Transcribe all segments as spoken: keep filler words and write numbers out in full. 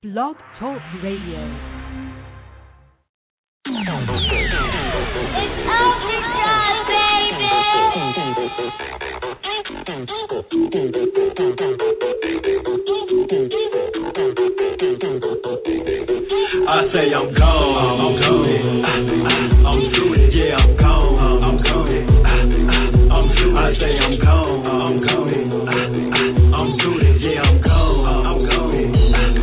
Blog Talk Radio. It's overdrive, baby. I say I'm gone, I'm gone, I'm through it, yeah, I'm gone, I'm gone, I'm through it. I say I'm gone, I'm gone, I'm through it, yeah, I'm gone, I'm gone,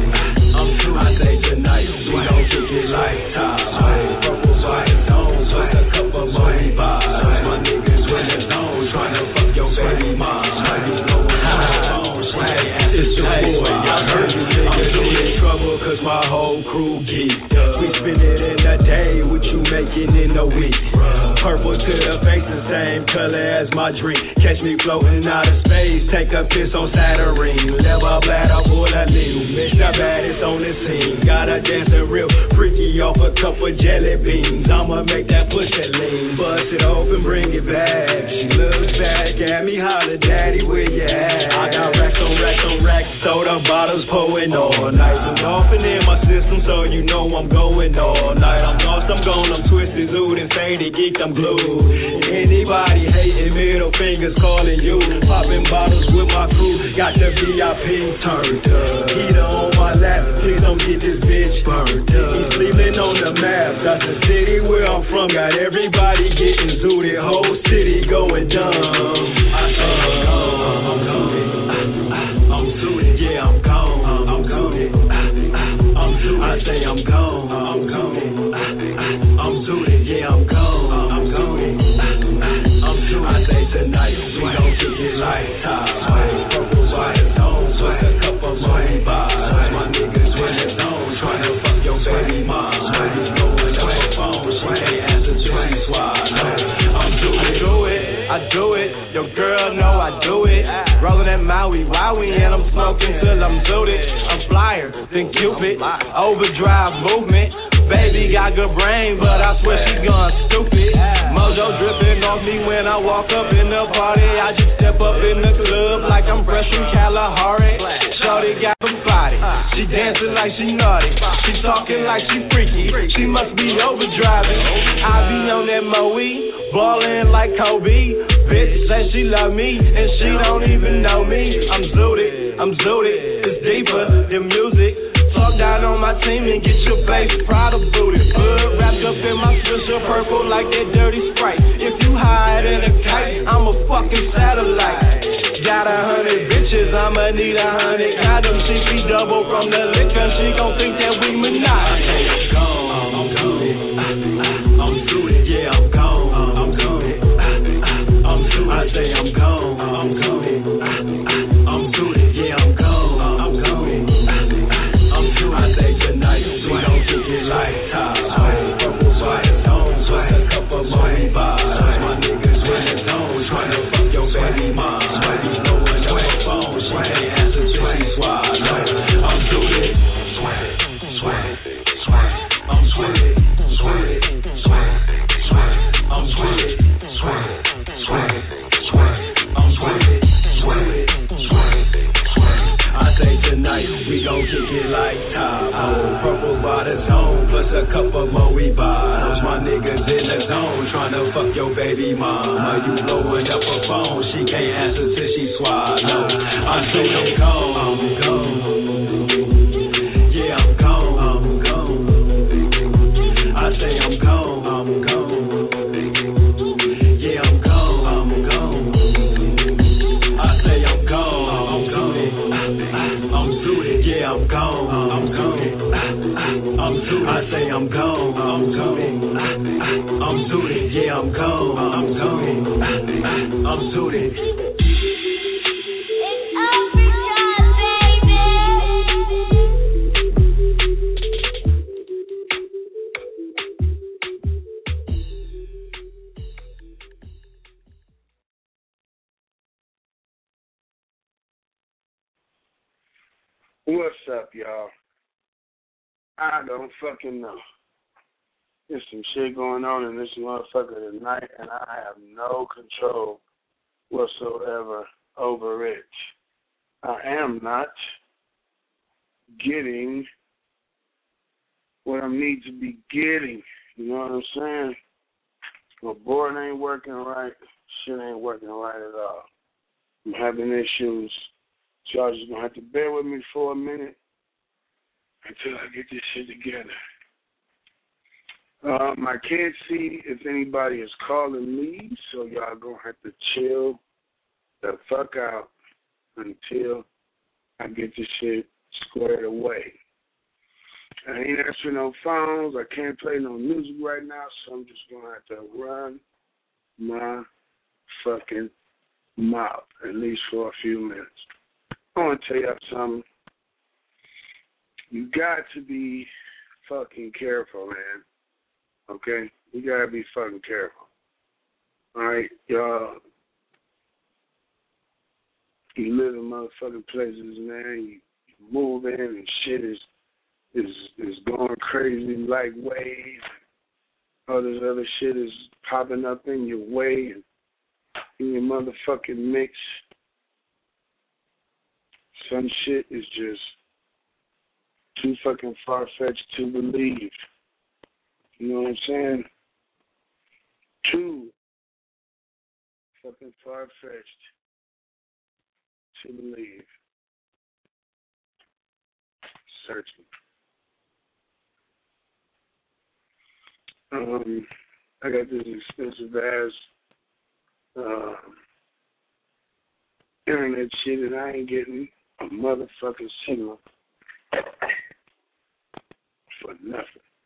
I'm through it. I say tonight we gon' kick it like top. Purple white zone, with a couple money vibes. My niggas in the zone, tryna fuck your baby mom. How you blowin' on the phone? It's your boy, I heard you niggas in trouble cause my whole crew geeked up. We spend it in a day, what you making in a week? Purple to the face, the same color as my drink. Catch me floating out of space, take a piss on Saturn. Never bladder full of lean. Mix the baddest on the scene. Gotta dance real freaky off a couple jelly beans. I'ma make that pussy lean. Bust it open, bring it back. She looks back at me, holler, daddy, where you at? I got racks on racks on racks, soda bottles pouring all night. I'm golfing in my system, so you know I'm going all night. I'm lost, I'm gone, I'm twisted, zooed, and faded, geeked, I'm glued. Anybody hating, middle fingers calling you. Popping bottles with my crew, got the V I P turned up. Heater on my lap, please don't get this bitch burned up. He's sleeping on the map, that's the city where I'm from. Got everybody getting zooted, whole city going dumb. I say I'm gone, I'm gone, I'm zooted, yeah, I'm gone, I'm gone, I'm zooted. I say I'm gone, I'm gone, I'm zooted, yeah, I'm gone, I'm gone, I'm zooted. I say tonight we gon' kick it like top. Purple white zone, with a couple money vibes. My niggas in the zone, tryna fuck your baby mom. Where you going up a phone? She can't answer to me squad. I'm do it, do it, I do it. Your girl know I do it. Rolling that Maui, Wowie, and I'm smoking till I'm zooted. I'm flyer than Cupid, overdrive movement. Baby got good brain, but I swear she gone stupid. Mojo dripping off me when I walk up in the party. I just step up in the club like I'm fresh from Kalahari. Shorty got some body, she dancing like she naughty. She talking like she freaky, she must be overdriving. I be on that Moe, ballin' like Kobe. Bitch say she love me, and she don't even know me. I'm zooted, I'm zooted, it's deeper than music. Talk down on my team and get your face proud of booty. Hood wrapped up in my swisher purple like that dirty Sprite. If you hide in a kite, I'm a fucking satellite. Got a hundred bitches, I'ma need a hundred condoms. She be double from the liquor, she gon' think that we monogamous. I say I'm gone, I'm gone, I'm through it, yeah, I'm gone, I'm gone, I'm through it. I say I'm gone, I'm gone, I'm through it, yeah, I'm gone, I'm gone. I say tonight we gon' kick it like top. Purple white zone, with a couple money vibes. My niggas in the zone, tryna fuck your baby mom. Where you going up a phone? She can't answer to me squad. I'm through it, sweat it, sweat it, sweat it. I'm sweat it, sweat it, sweat it, sweat it. I'm sweat it, sweat it, sweat it, sweat it. I'm sweat it, sweat it, sweat it, sweat it. I say tonight we gon' kick it like top. Purple by the zone, plus a couple Moe vibes. My niggas in the zone, tryna fuck your baby mama. You blowing up a phone, she can't answer till she swallow. I say I'm gone, I'm gone. Yeah, I'm gone, I'm gone. I say I'm gone, I'm gone. Yeah, I'm gone, I'm gone. I say I'm gone, I'm gone. I'm through it, yeah, I'm gone, I'm gone. I'm through it. I say I'm gone, I'm gone. I'm through it, yeah, I'm gone, I'm gone. I'm through it. It's overdrive, baby. What's up, y'all? I don't fucking know. There's some shit going on in this motherfucker tonight, and I have no control whatsoever over it. I am not getting what I need to be getting. You know what I'm saying? My board ain't working right. Shit ain't working right at all. I'm having issues. So y'all just gonna have to bear with me for a minute until I get this shit together. Um, I can't see if anybody is calling me, so y'all gonna have to chill the fuck out until I get this shit squared away. I ain't answering no phones. I can't play no music right now, so I'm just gonna have to run my fucking mouth, at least for a few minutes. I want to tell y'all something. You got to be fucking careful, man. Okay? You got to be fucking careful. All right? Y'all, you live in motherfucking places, man. You, you move in and shit is, is, is going crazy like waves. All this other shit is popping up in your way and in your motherfucking mix. Some shit is just too fucking far-fetched to believe. You know what I'm saying? Too fucking far-fetched to believe. Searching. Um, I got this expensive ass uh, internet shit and I ain't getting a motherfucking signal for nothing.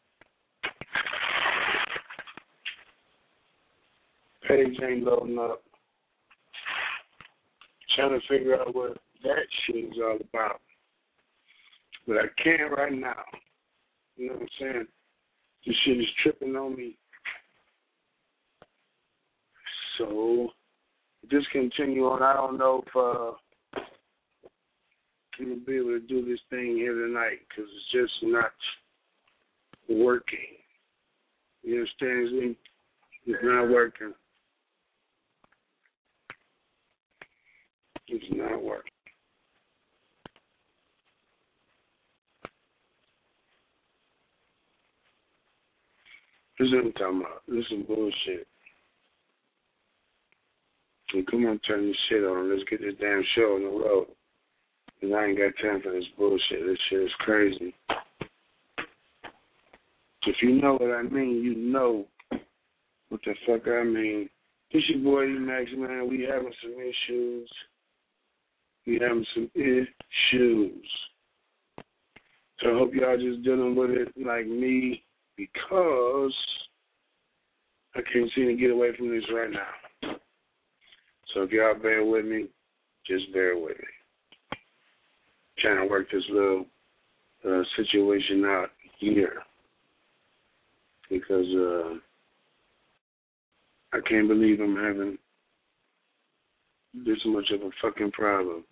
Page ain't loading up. Trying to figure out what that shit is all about. But I can't right now. You know what I'm saying? This shit is tripping on me. So, just continue on. I don't know if uh, I'm going to be able to do this thing here tonight because it's just not working. You understand me? It's not working. It's not working. This is what I'm talking about. This is bullshit. So come on, turn this shit on. Let's get this damn show on the road. Because I ain't got time for this bullshit. This shit is crazy. If you know what I mean, you know what the fuck I mean. This your boy E-Max, man. We having some issues. We having some issues. So I hope y'all just dealing with it like me because I can't seem to get away from this right now. So if y'all bear with me, just bear with me. Trying to work this little uh, situation out here because uh, I can't believe I'm having this much of a fucking problem.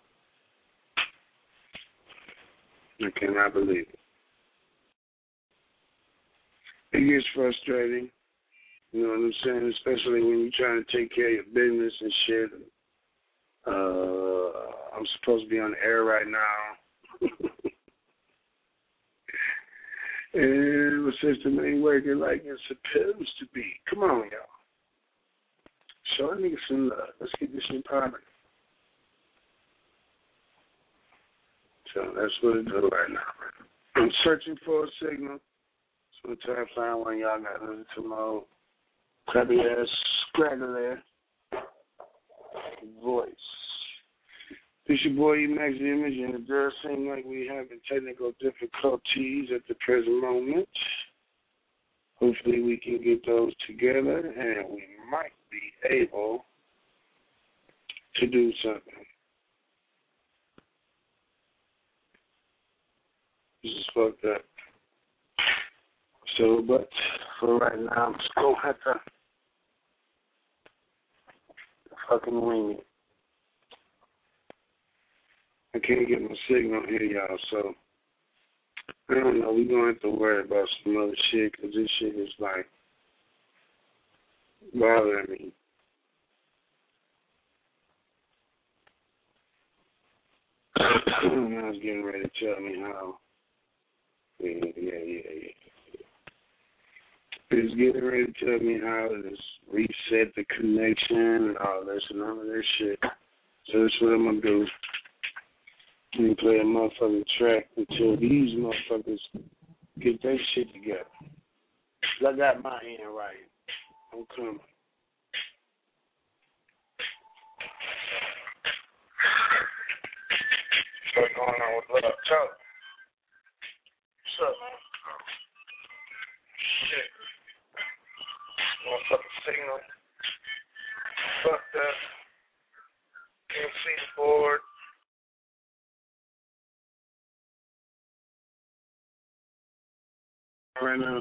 I cannot believe it. It gets frustrating, you know what I'm saying, especially when you're trying to take care of your business and shit. Uh, I'm supposed to be on the air right now. And the system ain't working like it's supposed to be. Come on, y'all. Show a nigga some love. Let's get this shit popping. So that's what it do right now. I'm searching for a signal. So I'm trying to find one y'all got to listen to my old crappy ass scraggly voice. This your boy E-Max Image, and it does seem like we having technical difficulties at the present moment. Hopefully we can get those together, and we might be able to do something. This is fucked up. So, but for right now, I'm just going to have to fucking wing it. I can't get my signal here, y'all, so I don't know. We're going to have to worry about some other shit because this shit is, like, bothering me. I was getting ready to tell me how. Yeah, yeah, yeah, yeah. It's getting ready to tell me how to just reset the connection and all this and all of this shit. So that's what I'm going to do. I'm going to play a motherfucking track until these motherfuckers get their shit together. I got my hand right. I'm coming. What's going on with Love Talk? What's up, man? Shit. Motherfucking signal. Fuck that. Can't see the board. Right now.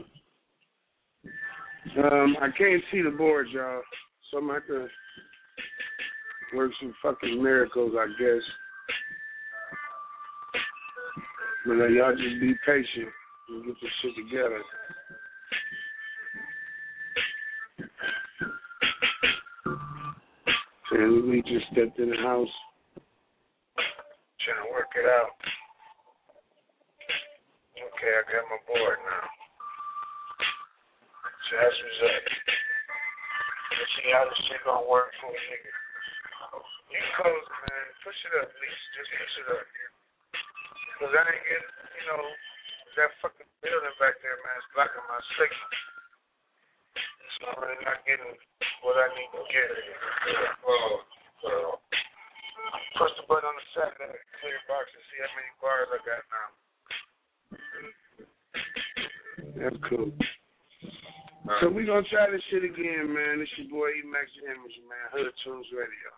Um, I can't see the board, y'all. So I'm going to have to work some fucking miracles, I guess. But uh, y'all just be patient and get this shit together. And we just stepped in the house, trying to work it out. Okay, I got my board now. So that's what's up. Let's see how this shit gonna work for a nigga. You can close it, man. Push it up, please. Just push it up. Because I ain't getting, you know, that fucking building back there, man, it's blocking my signal. So I'm really not getting what I need to get. Oh, so push the button on the side of that clear box and see how many bars I got now. That's cool. Right. So we gonna try this shit again, man. This your boy E-Max Image, man. Hood Tunes Radio.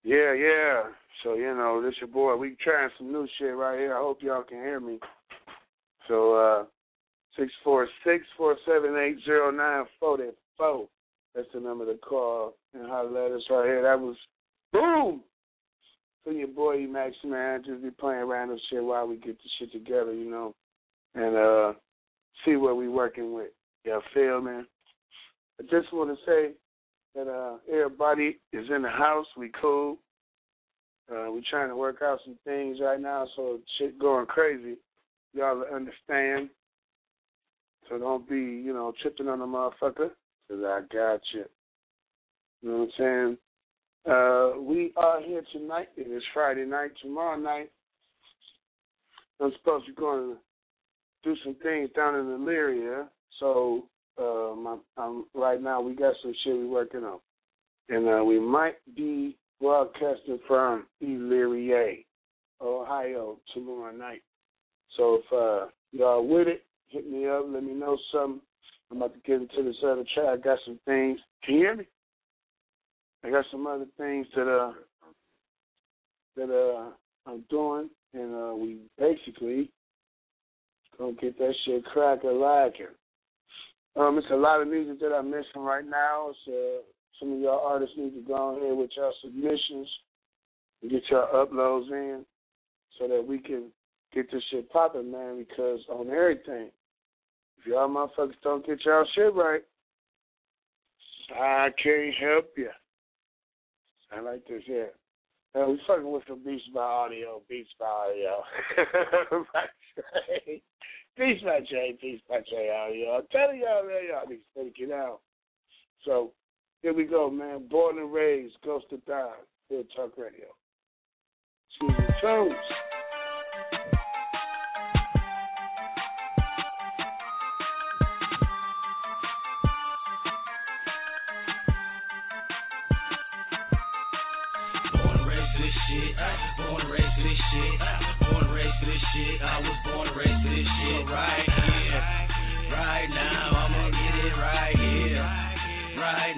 Yeah, yeah. So, you know, this your boy. We trying some new shit right here. I hope y'all can hear me. So, uh, six four six, four seven eight, zero nine four four. That's the number to call and holler at us right here. That was boom. So your boy Emax, man, just be playing random shit while we get the shit together, you know, and uh, see what we working with. Y'all feel, man? I just want to say that uh, everybody is in the house. We cool. Uh, we trying to work out some things right now, so shit going crazy. Y'all understand. So don't be, you know, tripping on the motherfucker, because I got you. You know what I'm saying? Uh, we are here tonight. It is Friday night. Tomorrow night, I'm supposed to be going to do some things down in Elyria. So um, I'm, I'm, right now we got some shit we working on. And uh, we might be broadcasting from Elyria, Ohio, tomorrow night. So if uh, y'all with it, hit me up. Let me know something. I'm about to get into this other track. I got some things. Can you hear me? I got some other things that uh that uh I'm doing, and uh, we basically gonna get that shit cracking lacking. Um, it's a lot of music that I'm missing right now. So uh, some of y'all artists need to go on here with y'all submissions and get y'all uploads in, so that we can get this shit popping, man. Because on everything, if y'all motherfuckers don't get y'all shit right, I can't help you. I like this, yeah. Uh, we fucking with some Beats by Audio, Beats by Audio. Beats by J, Beats by J Audio. I'm telling y'all, man, y'all need to take it out. So, here we go, man. Born and raised, Ghost to Die, Hood Talk Radio. Susan Jones. Born and raised to this shit. Born and raised to this shit. I was born and raised to this shit. Right here, right now. I'ma get it right here, right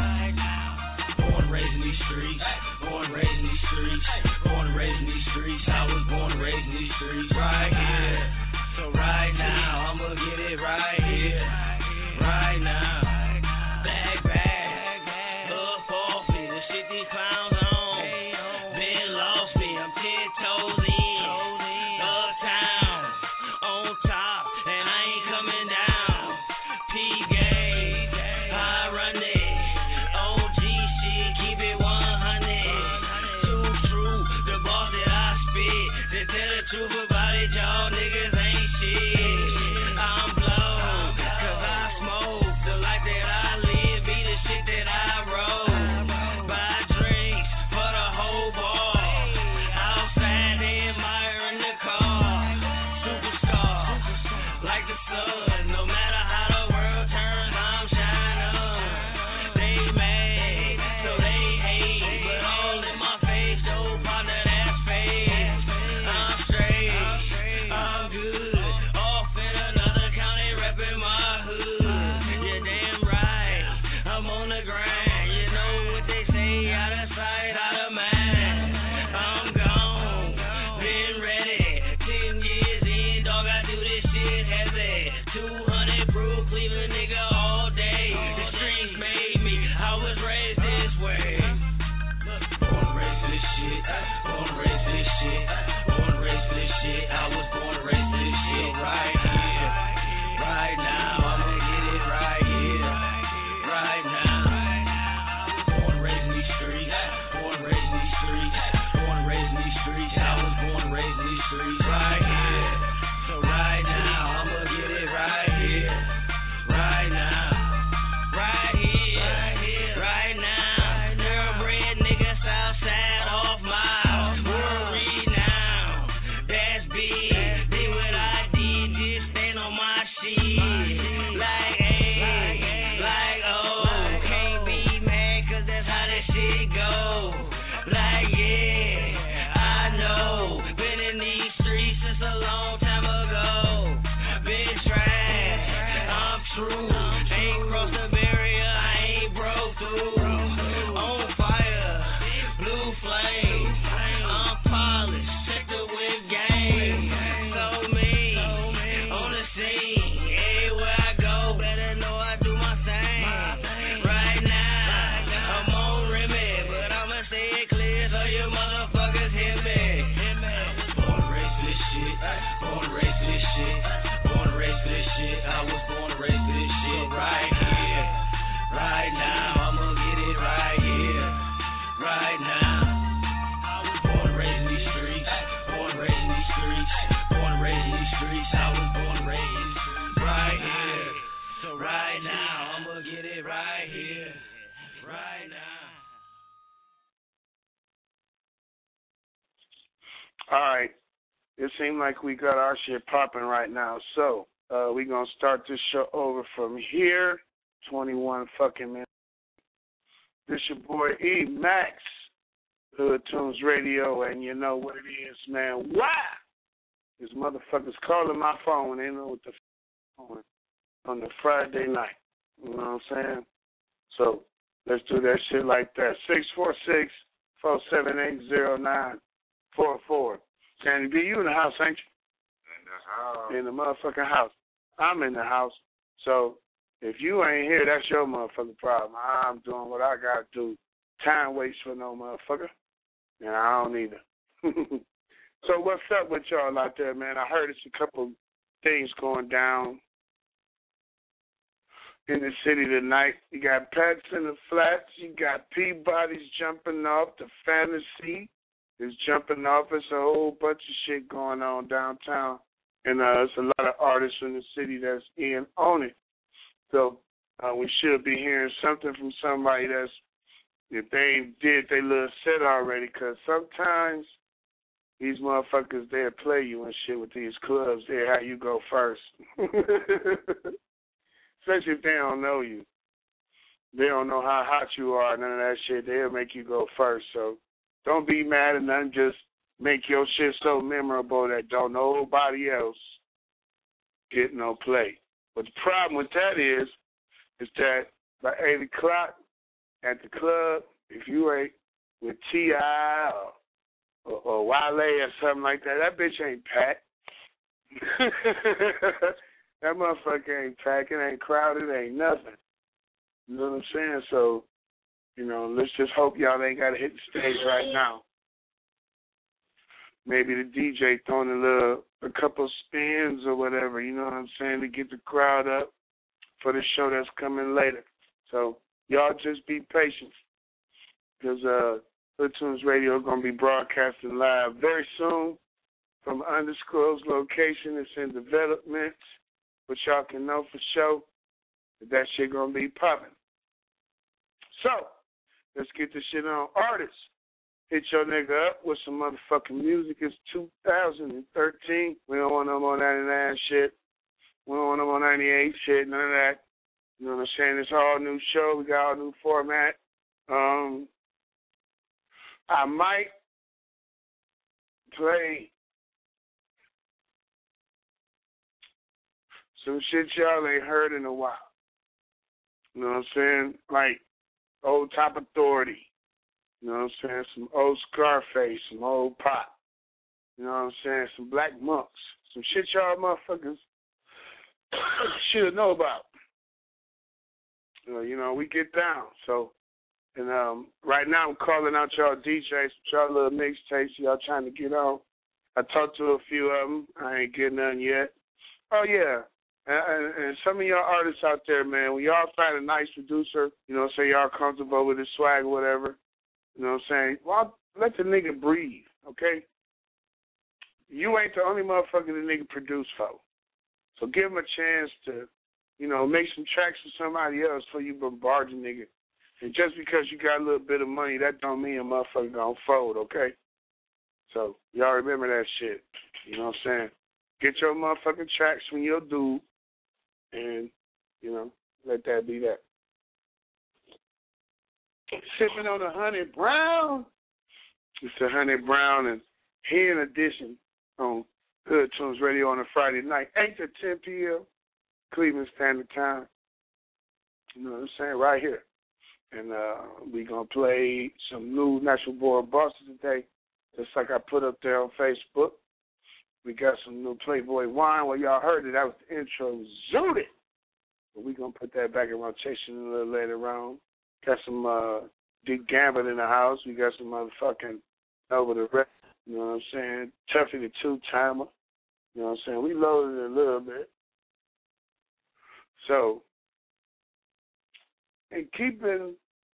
now. Born and raised in these streets. Born and raised in these streets. Born and raised in these streets. I was born and raised in these streets. Right here, so right now. I'ma get it right here, right now. Back, back, look for me. The shit these clowns. Born All right. It seems like we got our shit popping right now. So uh, we're going to start this show over from here. twenty-one fucking minutes. This your boy E. Max, Hood Tunes Radio, and you know what it is, man. Why? These motherfuckers calling my phone when they know what the f*** on on the Friday night. You know what I'm saying? So let's do that shit like that. six four six, four seven eight, zero nine four four. Sandy B, you in the house, ain't you? In the house. In the motherfucking house. I'm in the house. So if you ain't here, that's your motherfucking problem. I'm doing what I got to do. Time waits for no motherfucker. And I don't either. So what's up with y'all out there, man? I heard it's a couple things going down in the city tonight. You got Pats in the Flats. You got Peabody's jumping off. The Fantasy is jumping off. It's a whole bunch of shit going on downtown. And uh, there's a lot of artists in the city that's in on it. So uh, we should be hearing something from somebody that's, if they ain't did their little set already, because sometimes these motherfuckers, they'll play you and shit with these clubs. They'll have you go first. Especially if they don't know you. They don't know how hot you are, none of that shit. They'll make you go first. So don't be mad at nothing. Just make your shit so memorable that don't nobody else get no play. But the problem with that is, is that by eight o'clock at the club, if you ain't with T I or, or, or Wale or something like that, that bitch ain't packed. That motherfucker ain't packed. It ain't crowded. It ain't nothing. You know what I'm saying? So, you know, let's just hope y'all ain't got to hit the stage right now. Maybe the D J throwing a little, a couple spins or whatever, you know what I'm saying, to get the crowd up for the show that's coming later. So y'all just be patient, because uh, Hood Tunes Radio is going to be broadcasting live very soon from an undisclosed location. It's in development, but y'all can know for sure that that shit going to be popping. So let's get this shit on. Artists, hit your nigga up with some motherfucking music. It's two thousand thirteen. We don't want them on ninety-nine shit. We don't want them on ninety-eight shit, none of that. You know what I'm saying? It's all new show. We got all new format. Um, I might play some shit y'all ain't heard in a while. You know what I'm saying? Like Old Top Authority. You know what I'm saying? Some old Scarface, some old Pop. You know what I'm saying? Some Black Monks. Some shit y'all motherfuckers should know about. Uh, you know, we get down. So, and um, right now I'm calling out y'all D Js, y'all little mixtapes y'all trying to get on. I talked to a few of them. I ain't getting none yet. Oh, yeah. And, and some of y'all artists out there, man, when y'all find a nice producer, you know, say y'all comfortable with his swag or whatever, you know what I'm saying? Well, let the nigga breathe, okay? You ain't the only motherfucker the nigga produce for. So give him a chance to, you know, make some tracks for somebody else before you bombard the nigga. And just because you got a little bit of money, that don't mean a motherfucker gonna fold, okay? So y'all remember that shit. You know what I'm saying? Get your motherfucking tracks from your dude and, you know, let that be that. Sipping on a Honey Brown. It's a Honey Brown, and here in addition on Hood Tunes Radio on a Friday night, eight to ten p.m. Cleveland Standard Time. You know what I'm saying? Right here. And uh, we're going to play some new Natural Born Boston today, just like I put up there on Facebook. We got some new Playboy Wine. Well, y'all heard it. That was the intro. Zooted. But we're going to put that back in rotation a little later on. Got some uh, Dick Gambit in the house. We got some motherfucking Over the Rest. You know what I'm saying? Tuffy the Two-Timer. You know what I'm saying? We loaded it a little bit. So, and keeping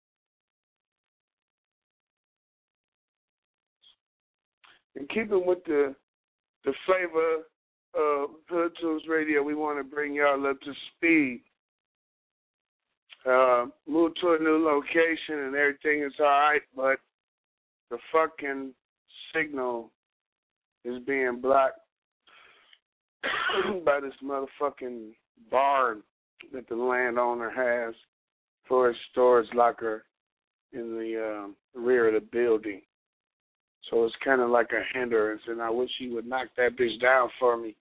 and keeping with the the flavor of Hood Tunes Radio, we want to bring y'all up to speed. Uh, moved to a new location and everything is all right, but the fucking signal is being blocked by this motherfucking barn that the landowner has for his storage locker in the um, rear of the building. So it's kind of like a hindrance, and I wish he would knock that bitch down for me.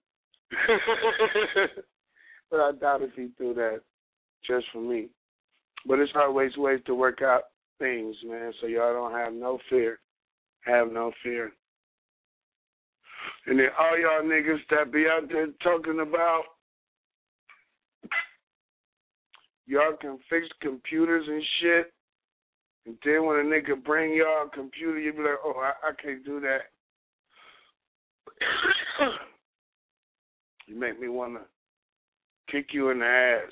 But I doubt if he do that just for me. But it's always ways to work out things, man, so y'all don't have no fear. Have no fear. And then all y'all niggas that be out there talking about y'all can fix computers and shit, and then when a nigga bring y'all a computer, you be like, oh, I, I can't do that. You make me want to kick you in the ass.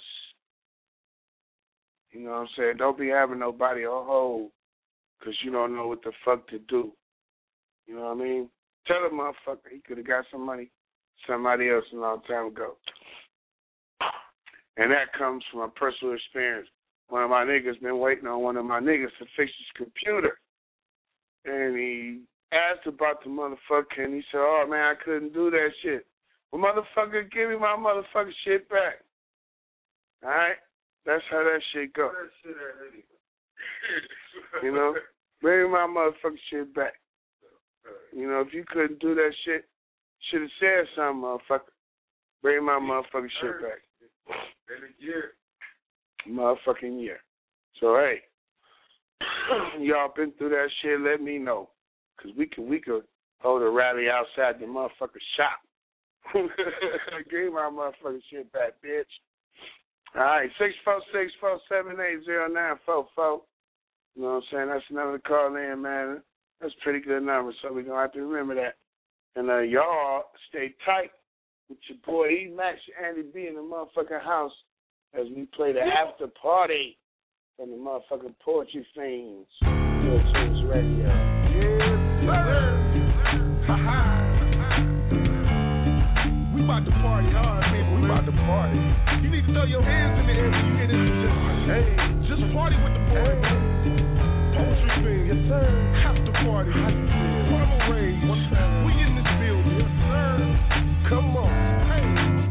You know what I'm saying? Don't be having nobody on hold because you don't know what the fuck to do. You know what I mean? Tell the motherfucker he could have got some money somebody else a long time ago. And that comes from a personal experience. One of my niggas been waiting on one of my niggas to fix his computer. And he asked about the motherfucker, and he said, oh, man, I couldn't do that shit. Well, motherfucker, give me my motherfucking shit back. All right? That's how that shit goes. You know? Bring me my motherfucking shit back. You know, if you couldn't do that shit, should have said something, motherfucker. Bring my motherfucking shit back. In a year. Motherfucking year. So, hey, y'all been through that shit, let me know. Because we could, we could hold a rally outside the motherfucking shop. Give my motherfucking shit back, bitch. All right, six four six, four seven eight, zero nine four four. You know what I'm saying? That's the number to call in, man. That's a pretty good number, so we're going to have to remember that. And uh, y'all stay tight with your boy E. Max and Andy B in the motherfucking house as we play the after party from the motherfucking Poetry Fiends. Real Tunes Radio. Yes, sir. Ha-ha. We about to party hard, people. We about to party. You need to throw your hands in the air when you hear this. Just, hey, just party with the boys. Poetry Fiends, yes, sir. After party. Primal Rage. We in this building. Yes, sir. Come on. Hey.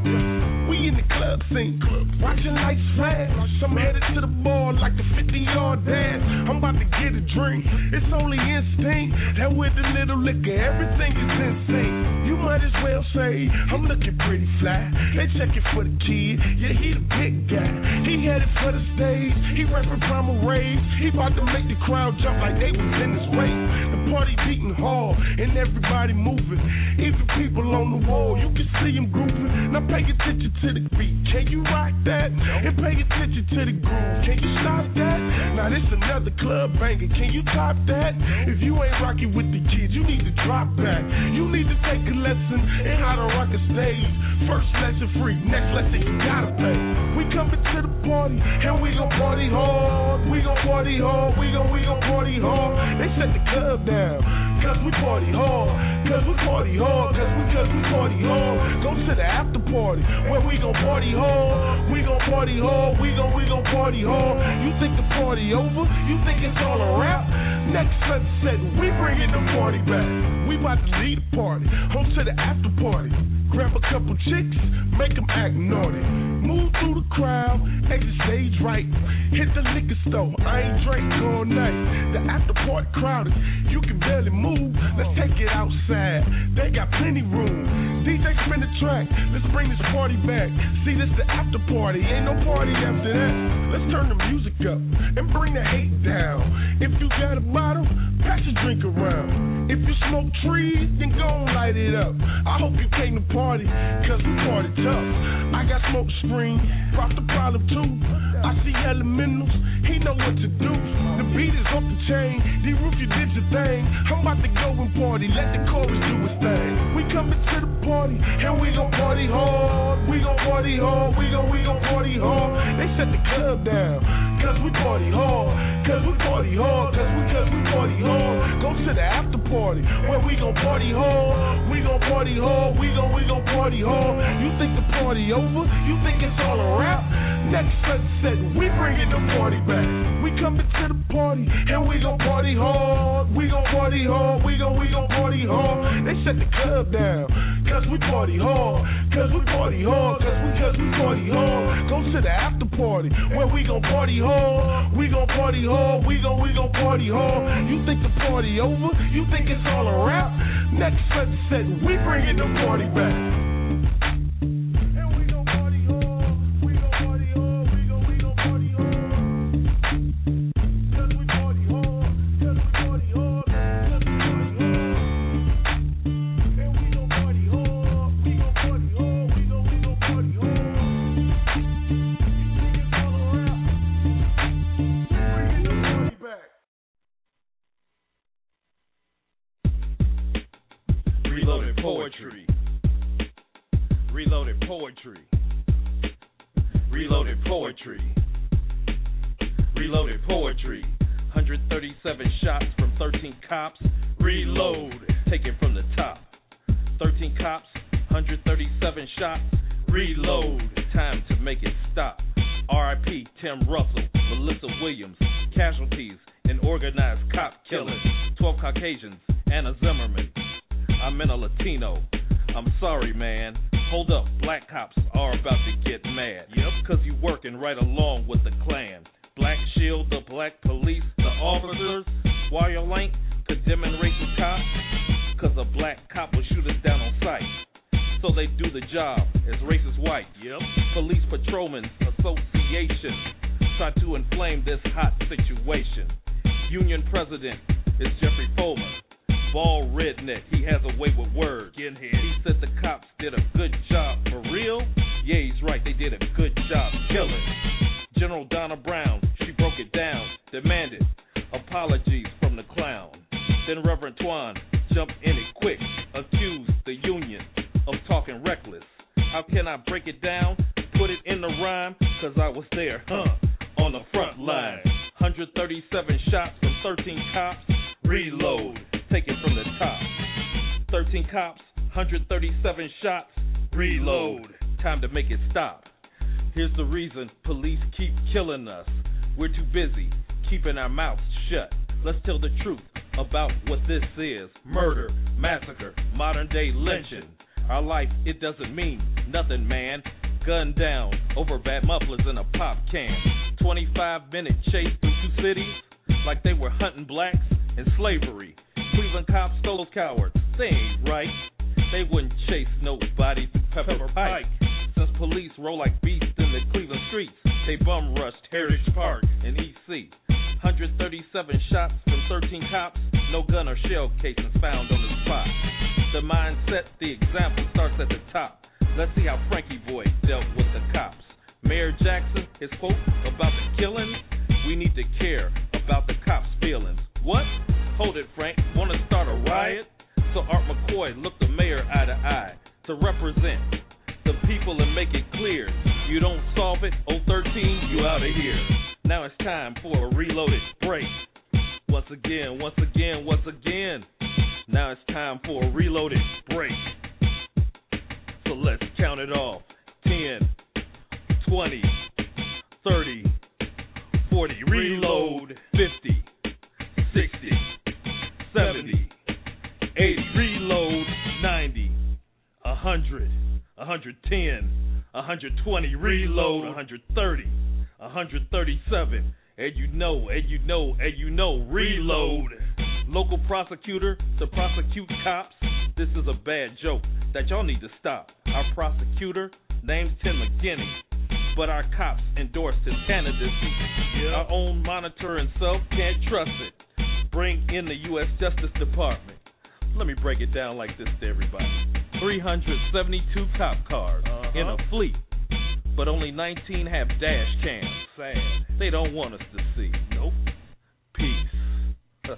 We in the club scene. Watching lights flash. I'm headed to the bar like the fifty-yard dash. I'm about to get a drink. It's only instinct. That with a little liquor, everything is insane. You might as well say, I'm looking pretty fly. They checking for the kid. Yeah, he the big guy. He headed for the stage. He rapping Primal Rage. He about to make the crowd jump like they was in his way. The party beating hard and everybody moving. Even people on the wall, you can see them grooving. Now pay attention to the beat. Can you rock that? And pay attention to the groove. Can you stop that? Now this another club banger. Can you top that? If you ain't rocking with the kids, you need to drop back. You need to take a lesson in how to rock a stage. First lesson free, next lesson you gotta pay. We coming to the party and we gon' party hard. We gon' party hard. We gon' we gon' party hard. They shut the club down. Cause we party hard, cause we party hard, cause we, cause we party hard. Go to the after party, where we gon' party hard, we gon' party hard, we gon' we gon' party hard. You think the party over? You think it's all a wrap? Next sunset, we bringing the party back. We about to lead the party, home to the after party. Grab a couple chicks, make them act naughty. Move through the crowd, exit stage right. Hit the liquor store, I ain't drink all night. The after party crowded, you can barely move. Let's take it outside, they got plenty room. D J spin the track, let's bring this party back. See, this the after party, ain't no party after that. Let's turn the music up and bring the hate down. If you got a bottle, pass your drink around. If you smoke trees, then go and light it up. I hope you came to party, cause we party tough. I got smoke screen, pop the problem too. I see elementals, he know what to do. The beat is off the chain, D-Roof, you did your thing. I'm about to go and party, let the chorus do its thing. We coming to the party, and we gon' party hard. We gon' party hard, we gon' we gon' party hard. They shut the club down, cause we party hard. Cause we party hard, cause we, cause we party hard. Go to the after party, where we gon' party hard. We gon' party hard, we gon' we gon' party hard. You think the party over? You think it's all a wrap? Next sunset, we bringing the party back. We coming to the party, and we gon' party hard. We gon' party hard, we gon' we gon' party hard. They shut the club down. Cause we party hard, cause we party hard, cause we, cause we party hard. Go to the after party, where we gon' party hard. We gon' party hard, we gon' we gon' party hard. You think the party over? You think it's all a wrap? Next sunset, we bringin' the party back. Poetry. Reloaded poetry. Reloaded poetry. Reloaded poetry. one hundred thirty-seven shots from thirteen cops. Reload. Take it from the top. thirteen cops, one hundred thirty-seven shots. Reload. Time to make it stop. R I P Tim Russell, Melissa Williams. Casualties in organized cop killings. twelve Caucasians, Anna Zimmerman. I'm in a Latino. I'm sorry, man. Hold up, black cops are about to get mad. Yep, cause you working right along with the Klan. Black Shield, the black police, the officers. Why you ain't condemning racist cops? Cause a black cop will shoot us down on sight. So they do the job as racist white. Yep. Police Patrolmen's Association try to inflame this hot situation. Union president is Jeffrey Fulmer. Ball redneck, he has a way with words. He said the cops did a good job. For real? Yeah, he's right, they did a good job killing. General Donna Brown, she broke it down, demanded apologies from the clown. Then Reverend Twan jumped in it quick, accused the union of talking reckless. How can I break it down? Put it in the rhyme, cause I was there, huh, on the front line. one hundred thirty-seven shots from thirteen cops. Reload. Take it from the top. thirteen cops, one hundred thirty-seven shots. Reload. Time to make it stop. Here's the reason police keep killing us. We're too busy keeping our mouths shut. Let's tell the truth about what this is. Murder, massacre, modern day lynching. Our life, it doesn't mean nothing, man. Gunned down over bad mufflers in a pop can. twenty-five minute chase through two cities like they were hunting blacks in slavery. Cleveland cops stole those cowards. They ain't right. They wouldn't chase nobody through Pepper Pike. Since police roll like beasts in the Cleveland streets, they bum rushed Heritage Park in E C one hundred thirty-seven shots from thirteen cops. No gun or shell casings found on the spot. The mindset, the example starts at the top. Let's see how Frankie Boy dealt with the cops. Mayor Jackson, his quote about the killings. We need to care about the cops' feelings. What? Hold it, Frank. Want to start a riot? So Art McCoy looked the mayor eye to eye to represent the people and make it clear. You don't solve it, oh thirteen, you out of here. Now it's time for a reloaded break. Once again, once again, once again. Now it's time for a reloaded break. So let's count it off. ten, twenty, thirty, forty, reload, fifty, sixty, seventy, eighty, reload, ninety, one hundred, one hundred ten, one hundred twenty, reload, one hundred thirty, one hundred thirty-seven, and you know, and you know, and you know, reload. Local prosecutor to prosecute cops. This is a bad joke that y'all need to stop. Our prosecutor named Tim McGinney, but our cops endorsed his candidacy. Yeah. Our own monitor himself can't trust it. Bring in the U S Justice Department. Let me break it down like this to everybody. three hundred seventy-two cop cars uh-huh. in a fleet, but only nineteen have dash cams. Sad. They don't want us to see. Nope. Peace. one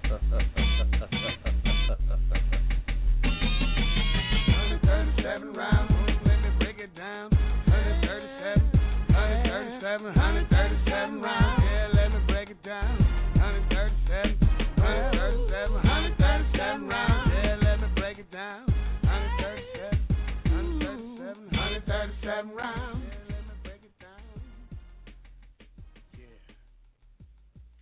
hundred thirty-seven rounds. Let me break it down. one hundred thirty-seven, one hundred thirty-seven, one hundred thirty-seven rounds. Yeah, let me break it down. one hundred thirty-seven, one hundred thirty-seven, one hundred thirty-seven rounds. Yeah, let me break it down. one hundred thirty-seven, one hundred thirty-seven, one hundred thirty-seven rounds. Yeah, let me break it down. Yeah.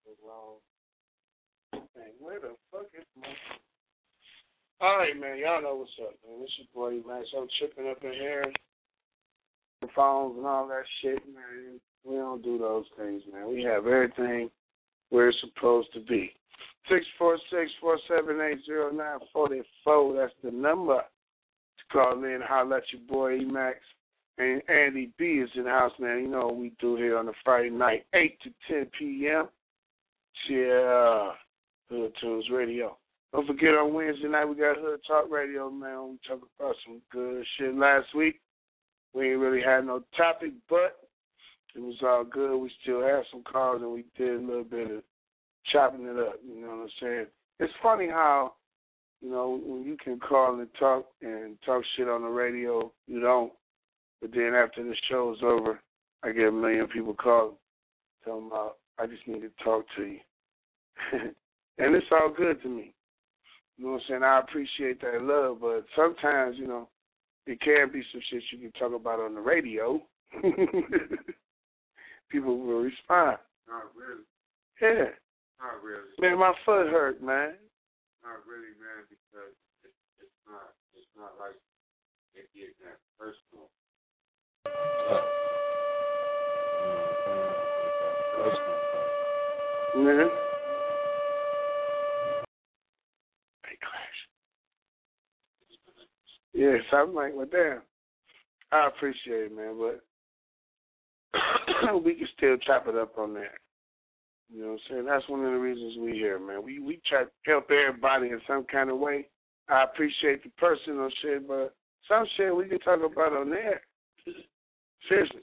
Hey, where the fuck is my... All right, man. Y'all know what's up, man. This your boy, man. So I'm tripping up in here. The phones and all that shit, man. We don't do those things, man. We have everything where it's supposed to be. six four six, four seven eight, zero nine four four. That's the number to call in. Holler at your boy, E-Max. And Andy B is in the house, man. You know what we do here on a Friday night, eight to ten p.m. Yeah, Hood Tunes Radio. Don't forget on Wednesday night we got Hood Talk Radio, man. We talk about some good shit. Last week we ain't really had no topic, but it was all good. We still had some calls and we did a little bit of chopping it up. You know what I'm saying? It's funny how, you know, when you can call and talk and talk shit on the radio, you don't. But then after the show's over, I get a million people calling, telling me, I just need to talk to you. And it's all good to me. You know what I'm saying? I appreciate that love, but sometimes, you know, it can be some shit you can talk about on the radio. People will respond. Not really. Yeah. Not really. Man, my foot hurt, man. Not really, man, because it's, it's not it's not like it get that personal. Yeah. Yeah, so I'm like, well, damn. I appreciate it, man, but we can still chop it up on that. You know what I'm saying? That's one of the reasons we here, man. We we try to help everybody in some kind of way. I appreciate the personal shit, but some shit we can talk about on there. Seriously.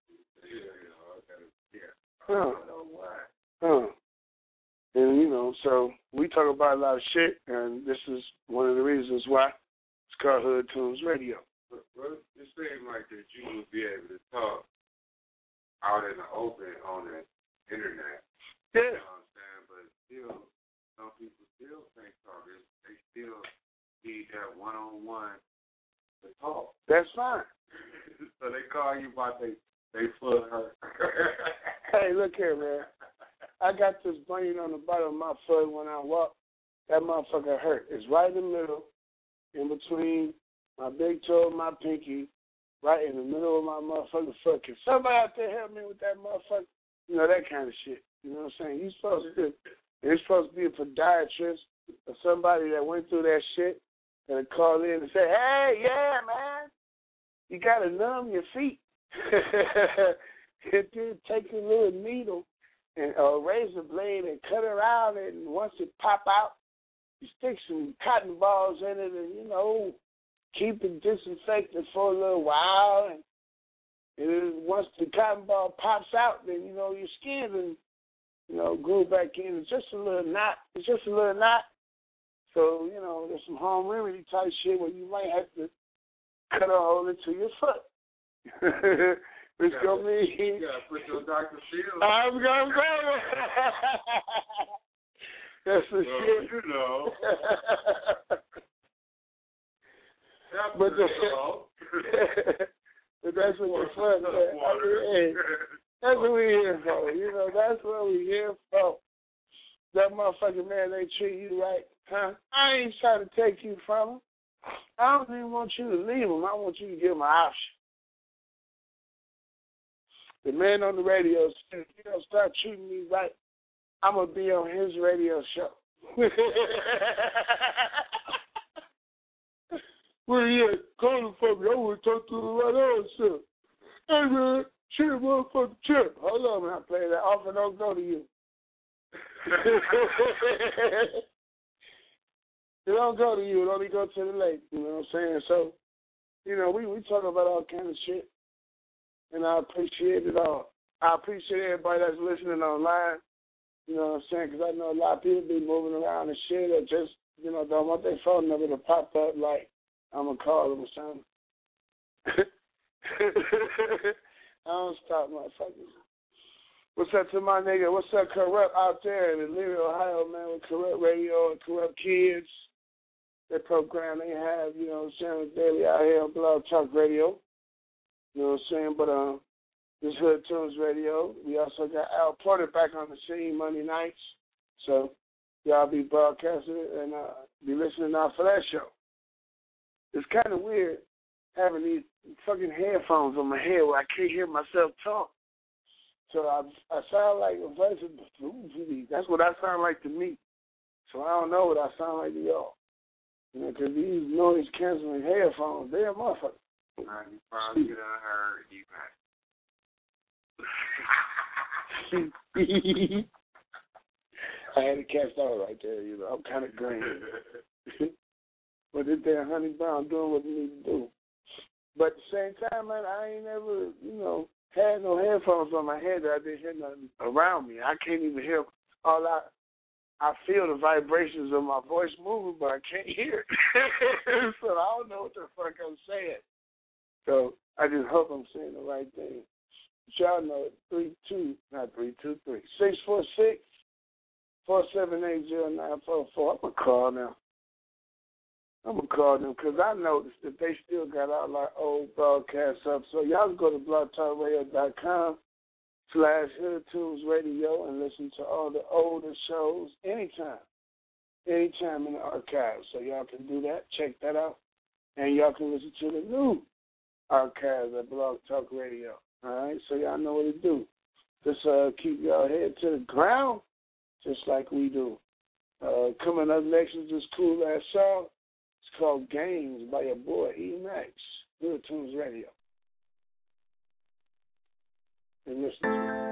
Huh. Huh. And, you know, so we talk about a lot of shit, and this is one of the reasons why it's called Hood Tunes Radio. But, but it seems like that you would be able to talk out in the open on the internet. Yeah. You know what I'm saying? But still, some people still think talk. They still need that one-on-one to talk. That's fine. So they call you about they, they foot hurt. Hey, look here, man. I got this brain on the bottom of my foot when I walk. That motherfucker hurt. It's right in the middle, in between my big toe and my pinky, right in the middle of my motherfucking foot. Can somebody out there help me with that motherfucker? You know, that kind of shit. You know what I'm saying? You're supposed to, you're supposed to be a podiatrist or somebody that went through that shit and call in and say, hey, yeah, man, you got to numb your feet. And then take a little needle and a razor blade and cut around it, and once it pop out, you stick some cotton balls in it and, you know, keep it disinfected for a little while. And, and then once the cotton ball pops out, then, you know, your skin and, you know, grow back in. It's just a little knot. It's just a little knot. So, you know, there's some home remedy type shit where you might have to cut a hole into your foot. Which yeah, gonna mean you gotta put your Doctor Phil. I'm gonna go. That's the well, shit. You know. but the, but that's what the fun, man. I mean, hey, that's what we here for. You know, that's what we here for. That motherfucking man, they treat you right, huh? I ain't trying to take you from him. I don't even want you to leave him. I want you to give him an option. The man on the radio said, if you don't start treating me right, I'm going to be on his radio show. Where you at? Calling for me. I want to talk to the right answer. Hey, man, shit, motherfucking chip. Hold on, man. I play that. Offer don't go to you. It don't go to you. It only go to the lake. You know what I'm saying? So, you know, we, we talk about all kind of shit. And I appreciate it all. I appreciate everybody that's listening online. You know what I'm saying? Because I know a lot of people be moving around and shit that just, you know, don't want their phone number to pop up like I'm going to call them or something. I don't stop motherfuckers. What's up to my nigga? What's up, Corrupt out there in Elyria, Ohio, man, with Corrupt Radio and Corrupt Kids? That program they have, you know what I'm saying, daily out here on Blog Talk Radio. You know what I'm saying? But, um, This is Hood Tunes Radio. We also got Al Porter back on the scene Monday nights. So y'all be broadcasting and uh, be listening out for that show. It's kind of weird having these fucking headphones on my head where I can't hear myself talk. So I, I sound like a voice of that's what I sound like to me. So I don't know what I sound like to y'all. You know, because these noise canceling headphones, they're motherfuckers. Nah, you probably done heard you back. I had to catch that right there, you know. I'm kind of green. But this there Honey Brown doing what he need to do. But at the same time, man, I ain't never, you know, had no headphones on my head that I didn't hear nothing around me. I can't even hear all I I feel the vibrations of my voice moving, but I can't hear it. So I don't know what the fuck I'm saying. So I just hope I'm saying the right thing. But y'all know it. Three two, not three two three. Six four six four seven eight zero nine four four. I'm gonna call them. I'm gonna call them because I noticed that they still got all our old broadcasts up. So y'all can go to blog talk radio dot com slash Hood Tunes Radio and listen to all the older shows anytime. Anytime in the archives. So y'all can do that. Check that out. And y'all can listen to the new archives at Blog Talk Radio. All right? So y'all know what to do. Just uh, keep y'all head to the ground just like we do. Uh, coming up next is this cool ass song. It's called Games by your boy E Max. Hood Tunes Radio. And listen to it.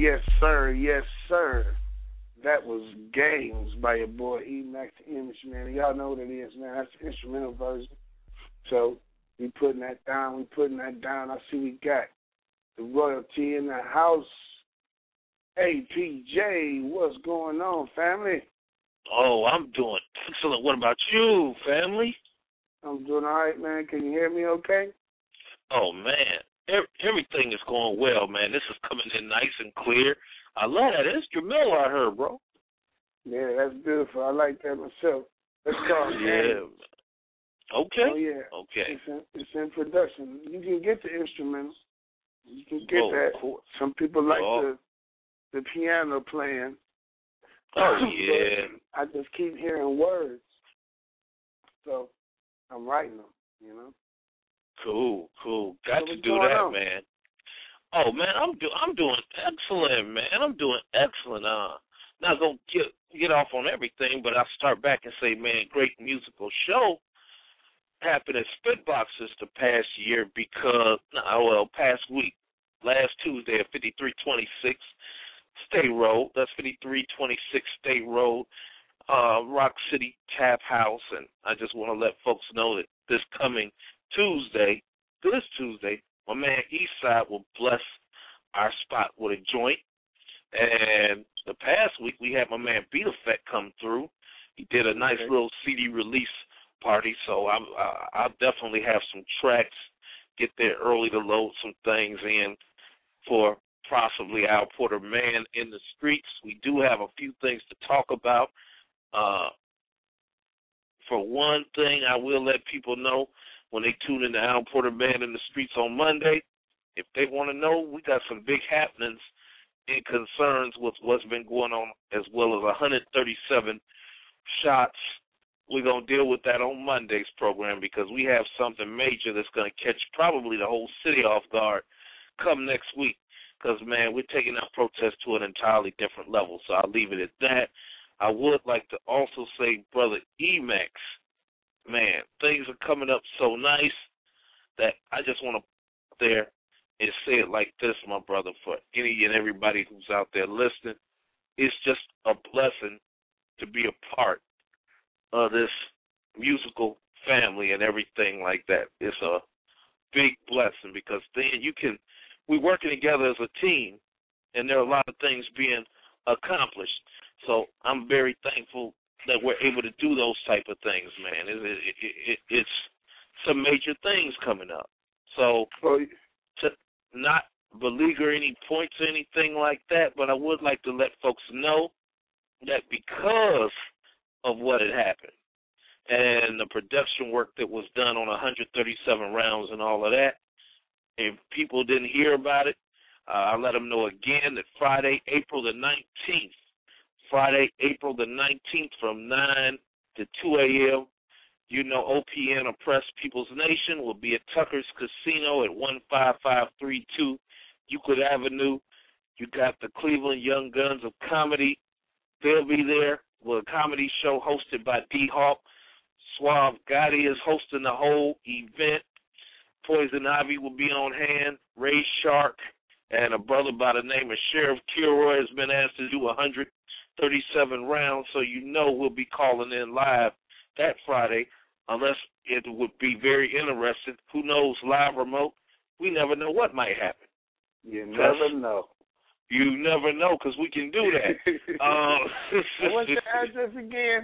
Yes, sir. Yes, sir. That was Games by your boy E Max the Image Man. Y'all know what it is, man. That's the instrumental version. So we putting that down. We putting that down. I see we got the royalty in the house. A P J, what's going on, family? Oh, I'm doing excellent. What about you, family? I'm doing all right, man. Can you hear me okay? Oh, man. Everything is going well, man. This is coming in nice and clear. I love that instrumental I heard, bro. Yeah, that's beautiful. I like that myself. Let's go. Yeah. Okay. Oh, yeah. Okay. It's in, it's in production. You can get the instrumentals. You can get oh, that. Of course. Some people like oh. the the piano playing. Oh, yeah. I just keep hearing words. So I'm writing them, you know. Cool, cool. Got so to do that, on? man. Oh man, I'm do I'm doing excellent, man. I'm doing excellent. Uh, not gonna get get off on everything, but I start back and say, man, great musical show happened at Spitboxes the past year because, oh, well, past week, last Tuesday at fifty-three twenty-six State Road. That's fifty-three twenty-six State Road, uh, Rock City Tap House, and I just want to let folks know that this coming Tuesday, this Tuesday, my man Eastside will bless our spot with a joint. And the past week, we had my man Beat Effect come through. He did a nice okay. little C D release party, so I'm, uh, I'll definitely have some tracks, get there early to load some things in for possibly Al Porter Man in the Streets. We do have a few things to talk about. Uh, for one thing, I will let people know when they tune in to Al Porter Man in the Streets on Monday, if they want to know, we got some big happenings in concerns with what's been going on, as well as one hundred thirty-seven shots. We're going to deal with that on Monday's program because we have something major that's going to catch probably the whole city off guard come next week because, man, we're taking our protest to an entirely different level, so I'll leave it at that. I would like to also say, Brother E-Max, man, things are coming up so nice that I just want to there and say it like this, my brother, for any and everybody who's out there listening. It's just a blessing to be a part of this musical family and everything like that. It's a big blessing because then you can, we're working together as a team, and there are a lot of things being accomplished. So I'm very thankful that we're able to do those type of things, man. It, it, it, it's some major things coming up. So to not beleaguer any points or anything like that, but I would like to let folks know that because of what had happened and the production work that was done on one hundred thirty-seven rounds and all of that, if people didn't hear about it, uh, I'll let them know again that Friday, April the nineteenth, Friday, April the nineteenth from nine to two a.m., you know O P N, Oppressed People's Nation, will be at Tucker's Casino at one five five three two Euclid Avenue. You got the Cleveland Young Guns of Comedy. They'll be there with a comedy show hosted by D-Hawk. Suave Gotti is hosting the whole event. Poison Ivy will be on hand. Ray Shark and a brother by the name of Sheriff Kilroy has been asked to do one hundred thirty-seven rounds, so you know we'll be calling in live that Friday, unless it would be very interesting. Who knows, live remote? We never know what might happen. You never know. You never know, because we can do that. um, What's the address again?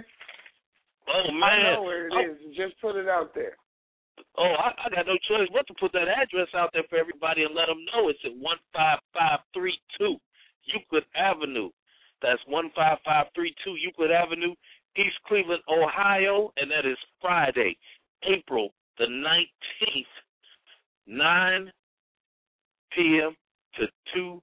Oh, man. I know where it oh. is. Just put it out there. Oh, I, I got no choice but to put that address out there for everybody and let them know it's at one five five three two Euclid Avenue. That's one five five three two Euclid Avenue, East Cleveland, Ohio, and that is Friday, April the nineteenth, nine p.m. to two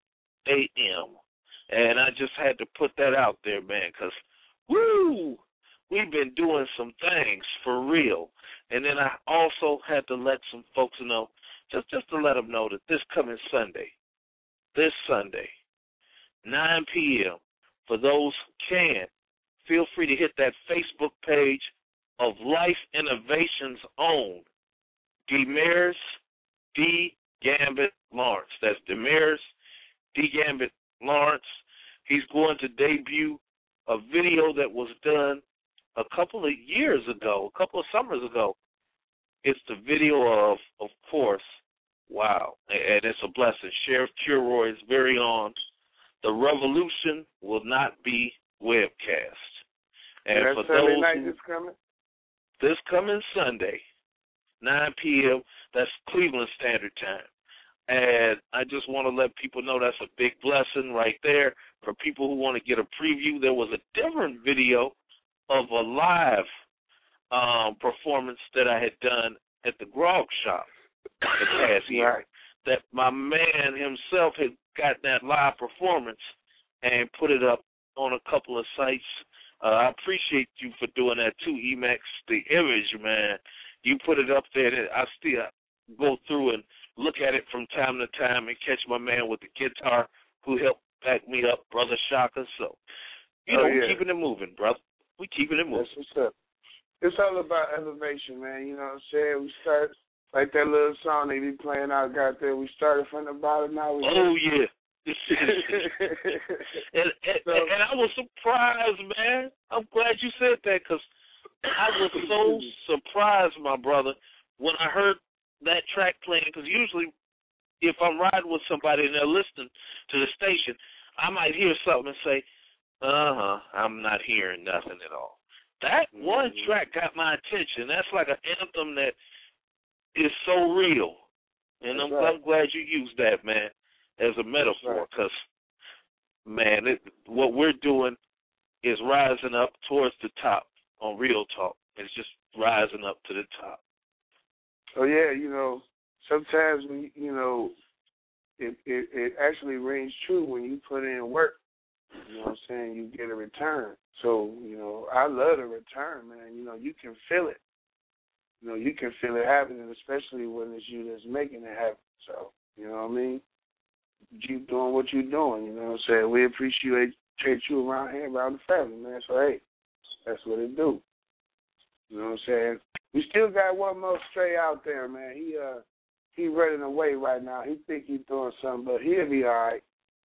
a.m. And I just had to put that out there, man, because, woo, we've been doing some things for real. And then I also had to let some folks know, just, just to let them know that this coming Sunday, this Sunday, nine p.m., for those who can, feel free to hit that Facebook page of Life Innovations own Demers D. Gambit Lawrence. That's Demers D. Gambit Lawrence. He's going to debut a video that was done a couple of years ago, a couple of summers ago. It's the video of, of course, wow, and it's a blessing. Sheriff Kilroy's very own. The Revolution Will Not Be webcast. And That for Sunday those night who, is coming? this coming Sunday, nine p.m., that's Cleveland Standard Time. And I just want to let people know that's a big blessing right there. For people who want to get a preview, there was a different video of a live um, performance that I had done at the Grog Shop the past year. Right. That my man himself had got that live performance and put it up on a couple of sites. Uh, I appreciate you for doing that too, Emax. The image, man, you put it up there. That I still go through and look at it from time to time and catch my man with the guitar who helped back me up, Brother Shaka. So, you Oh, know, yeah. we're keeping it moving, brother. We keeping it moving. That's what's up. It's all about elevation, man. You know what I'm saying? We start, like that little song they be playing out got there. We started from the bottom, now we Oh, yeah. and, and, So- and I was surprised, man. I'm glad you said that because I was so surprised, my brother, when I heard that track playing. Because usually, if I'm riding with somebody and they're listening to the station, I might hear something and say, uh-huh, I'm not hearing nothing at all. That one Mhm. track got my attention. That's like an anthem that is so real. And I'm, That's right. I'm glad you used that, man, as a metaphor. right. Because, man, it, what we're doing is rising up towards the top on Real Talk. It's just rising up to the top. Oh, yeah, you know, sometimes, when you know, it, it, it actually rings true when you put in work. You know what I'm saying? You get a return. So, you know, I love the return, man. You know, you can feel it. You know, you can feel it happening, especially when it's you that's making it happen. So, you know what I mean? Keep doing what you're doing, you know what I'm saying? We appreciate treat you around here, around the family, man. So, hey, that's what it do. You know what I'm saying? We still got one more stray out there, man. He uh he running away right now. He think he's doing something, but he'll be all right.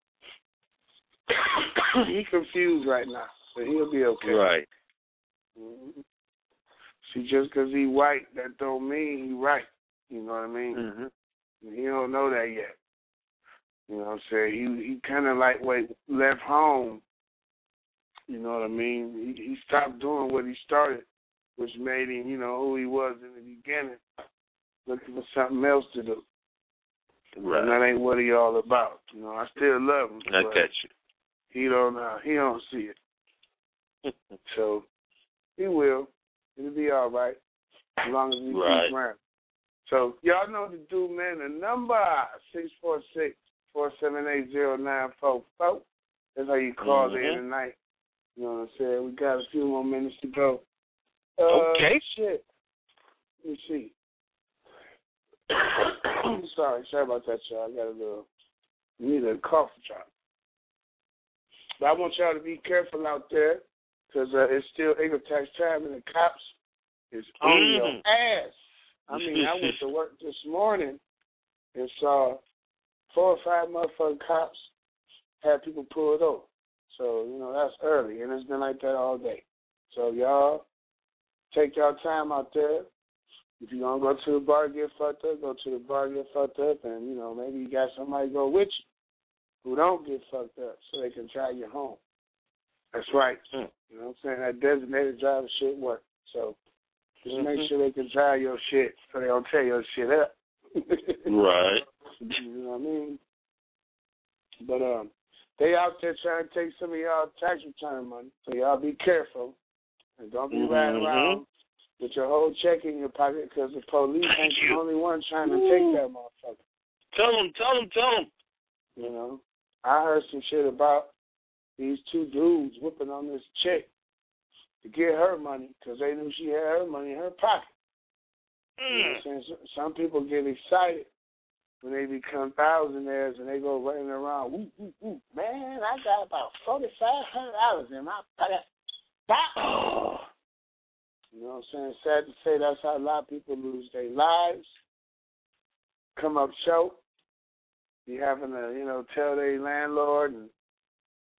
He confused right now, but he'll be okay. Right. Mm-hmm. See, just because he white, that don't mean he right. You know what I mean? Mm-hmm. He don't know that yet. You know what I'm saying? He he kind of like wait, left home. You know what I mean? He, he stopped doing what he started, which made him, you know, who he was in the beginning, looking for something else to do. Right. And that ain't what he all about. You know, I still love him. I but got you. He don't uh, he don't see it. So he will. It'll be all right as long as we Right. keep around. So y'all know the do, man. The number six four six, four seven eight, zero nine four four. That's how you call Mhm. in tonight. You know what I'm saying? We got a few more minutes to go. Uh, Okay. Shit. Let me see. sorry, sorry about that, y'all. I got a little need a cough drop. But I want y'all to be careful out there because uh, it's still income tax time and the cops is on Mhm. your ass. I mean, I went to work this morning and saw four or five motherfucking cops had people pulled over. So, you know, that's early, and it's been like that all day. So, y'all, take y'all time out there. If you're going to go to the bar and get fucked up, go to the bar and get fucked up, and, you know, maybe you got somebody go with you who don't get fucked up so they can drive you home. That's right. Mm. You know what I'm saying? That designated driver shit work. So just Mhm. make sure they can drive your shit so they don't tear your shit up. Right. You know what I mean? But um, they out there trying to take some of y'all tax return money, so y'all be careful and don't be Mhm. riding around with your whole check in your pocket because the police Thank ain't you. the only one trying to take that motherfucker. Tell them, tell them, tell them. You know, I heard some shit about these two dudes whipping on this chick to get her money because they knew she had her money in her pocket. You know what I'm saying? So- Some people get excited when they become thousandaires and they go running around, woo, woo, woo. Man, I got about forty-five hundred dollars in my pocket. Oh. You know what I'm saying? Sad to say that's how a lot of people lose their lives, come up short, be having to, you know, tell their landlord and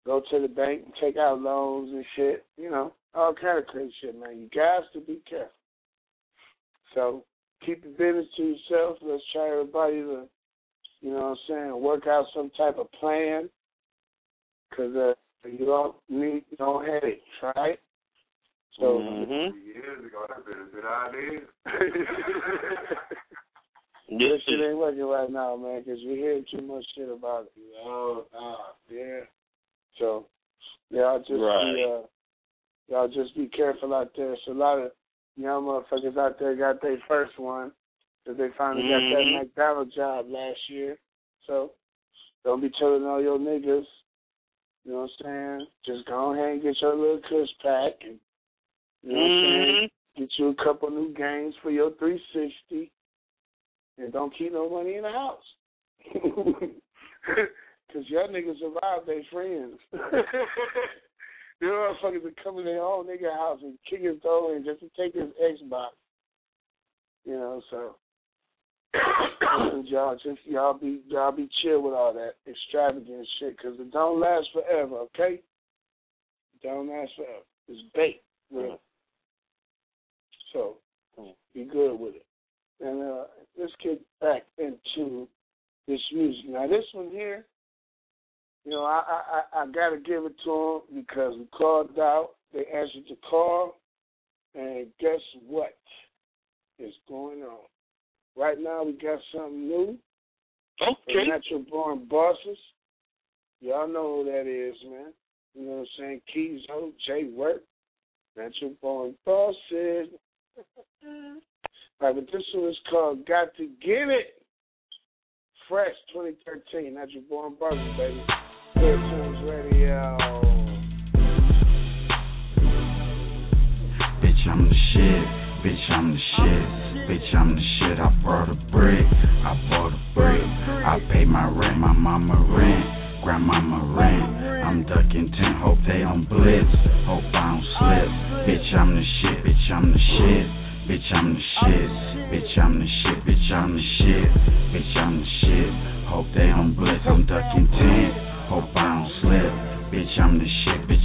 go to the bank and take out loans and shit. You know, all kind of crazy shit, man. You guys to be careful. So keep your business to yourself. Let's try everybody to, you know what I'm saying, work out some type of plan. Because uh, you don't need no headaches, right? So, mm-hmm. years ago, that'd been a good idea. This shit ain't working right now, man, because we hear too much shit about it. Oh, uh, yeah. So, y'all just right. be, uh, y'all just be careful out there. So a lot of young motherfuckers out there got their first one because they finally mm-hmm. got that McDonald's job last year. So, don't be telling all your niggas. You know what I'm saying? Just go ahead and get your little kush pack and, you know what I'm saying? Get you a couple new games for your three sixty and don't keep no money in the house. Because y'all niggas survive their friends. You know motherfuckers that come in their own nigga house and kick his door in just to take his Xbox. You know, so y'all just y'all be y'all be chill with all that extravagant shit because it don't last forever, okay? It don't last forever. It's bait, really. So be good with it. And uh, let's get back into this music. Now this one here, you know, I I, I gotta give it to them because we called out. They answered the call, and guess what is going on? Right now, we got something new. Okay. Natural Born Bosses. Y'all know who that is, man. You know what I'm saying? Keyzo, Jay Work, Natural Born Bosses. Right, but this one is called Got to Get It. Fresh twenty thirteen, Natural Born Bosses, baby. Good Tunes Radio. Bitch, I'm the shit. Bitch, I'm the shit. Bitch, I'm the shit. I brought a brick. I bought a brick. I pay my rent. My mama rent. Grandmama rent. I'm ducking ten. Hope they don't blitz. Hope I don't slip. Bitch, I'm the shit. Bitch, I'm the shit. Bitch, I'm the shit. Bitch, I'm the shit. Bitch, I'm the shit. Bitch, I'm the shit. Hope they don't blitz. I'm ducking ten. Hope I don't slip. Bitch, I'm the shit. Bitch.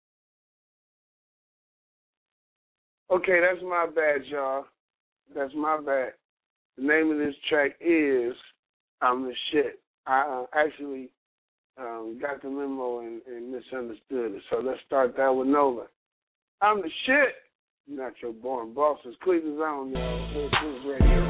Okay, that's my bad, y'all. That's my bad. The name of this track is I'm the Shit. I uh, actually um, got the memo and, and misunderstood it. So let's start that one over. I'm the shit. Natural Born Bosses. Cleveland's on, y'all. Hood Tunes Radio.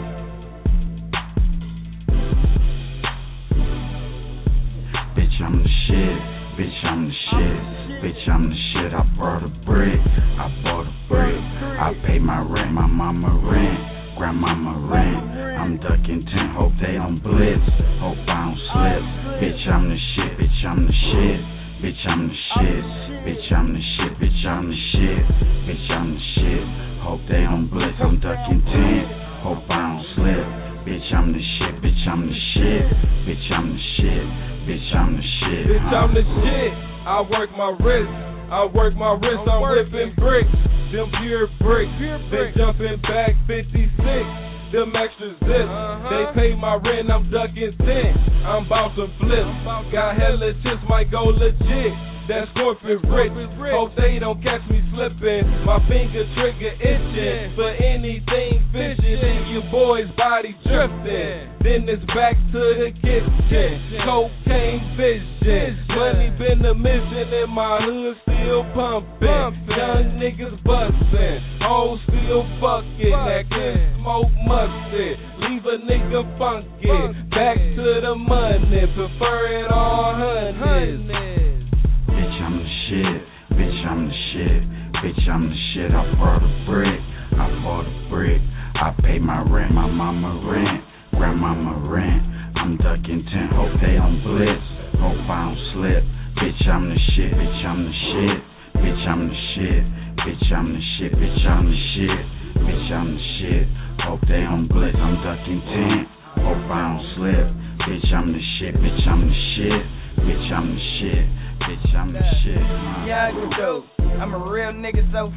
Bitch, I'm the shit. Bitch, I'm the shit. Bitch, I'm the shit. I brought a brick. I bought a brick. I pay my rent. My mama rent. Grandmama rent. I'm ducking ten. Hope they don't blitz. Hope I don't slip. Bitch, I'm the shit. Bitch, I'm the shit. Bitch, I'm the shit. Bitch, I'm the shit. Bitch, I'm the shit. Bitch, I'm the shit. Hope they don't blitz. I'm ducking ten. Hope I don't slip. Bitch, I'm the shit. Bitch, I'm the shit. Bitch, I'm the shit. Bitch, I'm the shit. Bitch, I'm the shit. I work my wrist. I work my wrist. I'm whipping bricks. Them pure bricks. They jumping back fifty-six. Them extra zips. Uh-huh. They pay my rent. I'm ducking ten. I'm about to flip. Got hella chips. Might go legit. That Scorpion rich. Hope they don't catch me slipping. My finger trigger itching for anything fishing. And your boy's body drifting. Then it's back to the kitchen. Cocaine vision. Money been a mission and my hood still pumping. Young niggas bustin'. Hoes still fucking. That can smoke mustard. Leave a nigga funky. Back to the money. Prefer it all hundreds. Bitch, I'm the shit. Bitch, I'm the shit. Bitch, I'm the shit. I brought a brick. I bought a brick. I pay my rent. My mama rent. Grandmama rent. I'm ducking ten. Hope they don't blitz. Hope I don't slip. Bitch, I'm the shit. Bitch, I'm the shit. Bitch, I'm the shit. Bitch, I'm the shit. Bitch, I'm the shit. Bitch, I'm the shit. Hope they don't blitz. I'm ducking ten. Hope I don't slip. Bitch, I'm the shit. Bitch, I'm the shit. Bitch, I'm the shit. Bitch, I'm the shit. Yeah, I can dope. I'm a real nigga so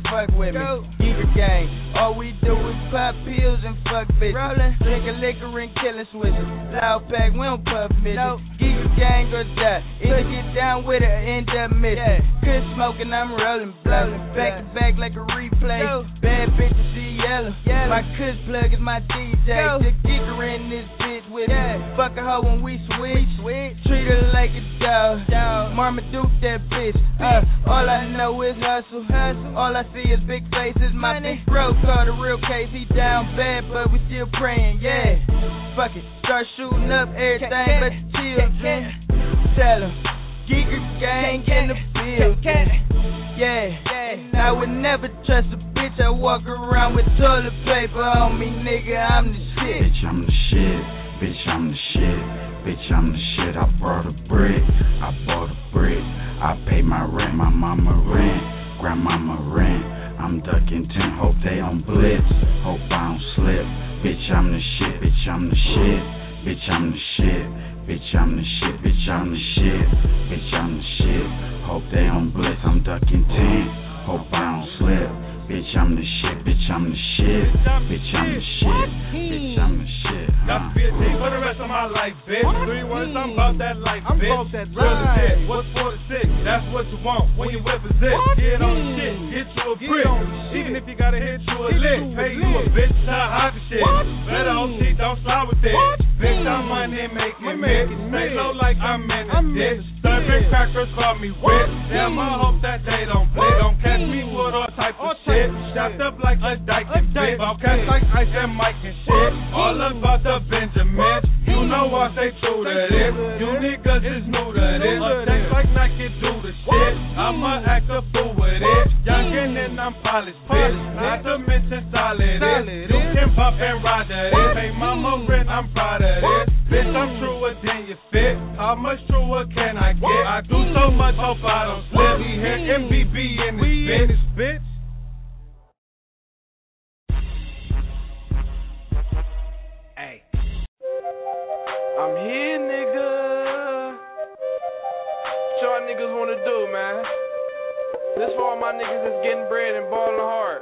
fuck with me. Geeker gang, all we do is pop pills and fuck bitches. Rollin', drinking liquor and killing switches. Loud pack, we don't puff midgets. Geeker gang or die, either get down with it or end up missing. Good smoking, I'm rolling blow. Back to back like a replay. Bad bitches see yellow. My cuss plug is my D J. The geeker in this bitch with me. Fuck a hoe when we switch. Treat her like a dog. Mama Duke that bitch. Uh, all I know is hustle. All I see is big faces. My big bro called a real case. He down bad, but we still praying. Yeah. Fuck it. Start shooting up everything but the children. Tell him. Geeker gang in the building. Yeah. I would never trust a bitch. I walk around with toilet paper on me, nigga. I'm the shit. Bitch, I'm the shit. Bitch, I'm the shit. Bitch, I'm the shit. I brought a brick. I bought a brick. I pay my rent. My mama rent. Grandmama rent. I'm ducking ten. Hope they don't blitz. Hope I don't slip. Bitch, I'm the shit. Bitch, I'm the shit. Bitch, I'm the shit. Bitch, I'm the shit. Bitch, I'm the shit. Bitch, I'm the shit. Hope they don't blitz. I'm ducking ten. Hope I don't slip. Bitch, I'm the shit. Bitch, I'm the shit. Bitch, I'm the shit. Bitch, I'm the shit. Got to be a G for the rest of my life, bitch. Three words, I'm about that life, I'm bitch. I'm about that life. What's four to six? That's what you want when you whip a zip. Get on the shit, get you a brick. Even if you gotta hit you a lick, pay you a bitch to hide the shit. Better hope she don't slide with it. Bitch, I'm money making mix. Stay low like I'm in the ditch. Serving crackers call me witch. Damn, I hope that they don't play. Don't catch me with all type of shit. Shot up like a dyke and bitch. I'll catch like Ice and Mike and shit. All about the Benjamin. You know I stay true to this. You niggas is new to this. Text like Nike do the shit. I'ma act a fool with it. Youngin' and I'm polished, bitch. Not to mention solid is. You can pop and ride that it. Hey mama rent, I'm proud of this. Bitch, I'm truer than you fit. How much truer can I get? I do so much, hope I don't slip. We here M B B in this bitch. Hey, I'm here, nigga. What y'all niggas wanna do, man? This for all my niggas that's getting bread and ballin' hard.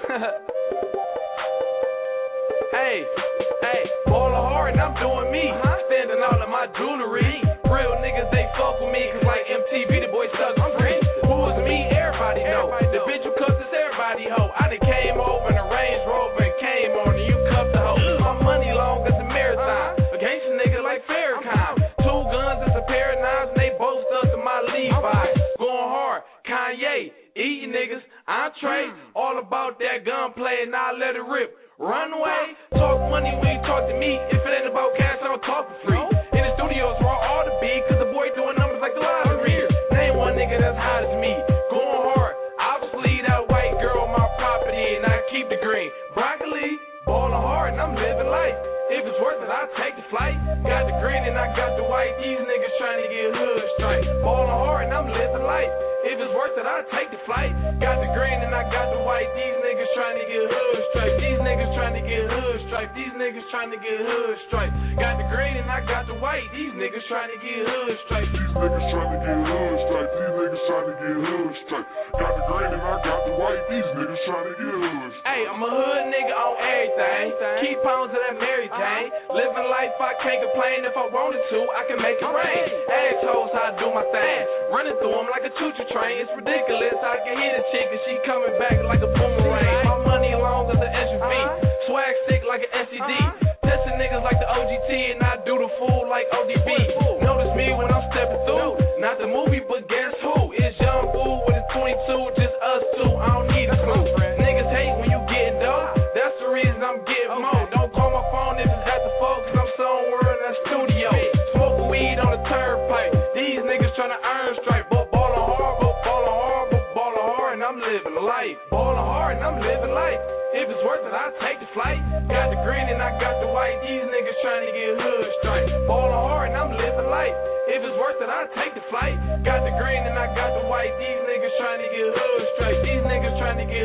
Hey, hey, ballin' hard and I'm doing me. Standing out of my jewelry. Real niggas, they fuck with me, cause like M T V, the boy stuck I'm free. Who was me? Everybody know. The bitch who cuffed is everybody hoe. I done came over in a Range Rover and came on and you cuffed the hoe. My money long as a marathon. A gangsta nigga like Farrakhan. Two guns, it's a pair of knives, and they both stuck to my Levi's. Going hard, Kanye, eating niggas, entree. All about that gunplay and I let it rip. Runway, talk money when you talk to me. If it ain't about cash, I don't talk for free. In the studios where I ought to be, cause the boy doing numbers like the lottery. Name one nigga that's hot as me. Going hard, obviously that white girl my property, and I keep the green. Broccoli, ballin' hard, and I'm living life. If it's worth it, I take the flight. Got the green and I got the white. These niggas trying to get hood straight. Ballin' hard, and I'm living life. If it's worth it, I take the flight. Got the green and I got the white. These niggas trying to get hood straight. These niggas trying to get hood straight. These niggas trying to get hood straight. Got the green and I got the white. These niggas trying to get hood straight. These niggas trying to get hood straight. These niggas trying to get hood straight. Got the green and I got the white. These niggas trying to get hood straight. Hey, I'm a hood nigga on everything. Keep pounds of that Mary Jane. Living life, I can't complain. If I wanted to, I can make it rain. Assholes, I do my thing. Running through them like a choo-choo train. It's ridiculous. I can hear the chick and she coming back like a boomerang. My money long as an S U V. Swag stick like an S C D. Testing niggas like the O G T and I do the fool like O D B. Notice me when I'm stepping through. Not the movie, but guess who? It's Young Fool with a twenty-two. Just us two. I don't need a clue. Niggas hate when you getting dope. That's the reason I'm getting more. Don't call my phone if it's at the phone, cause I'm somewhere in that studio. Smoking weed on the turnpike. These niggas tryna earn straight. But ballin' hard, but ballin' hard, but ballin' hard, and I'm living life. Ballin' hard, and I'm living life. If it's worth it, I take the flight. Got the green and I got the white. These niggas tryna get hood straight. Ballin' hard, and I'm living life. If it's worth it, I take the flight. Got the green and I got the white. These niggas tryna get hood straight. These niggas tryna get hood straight.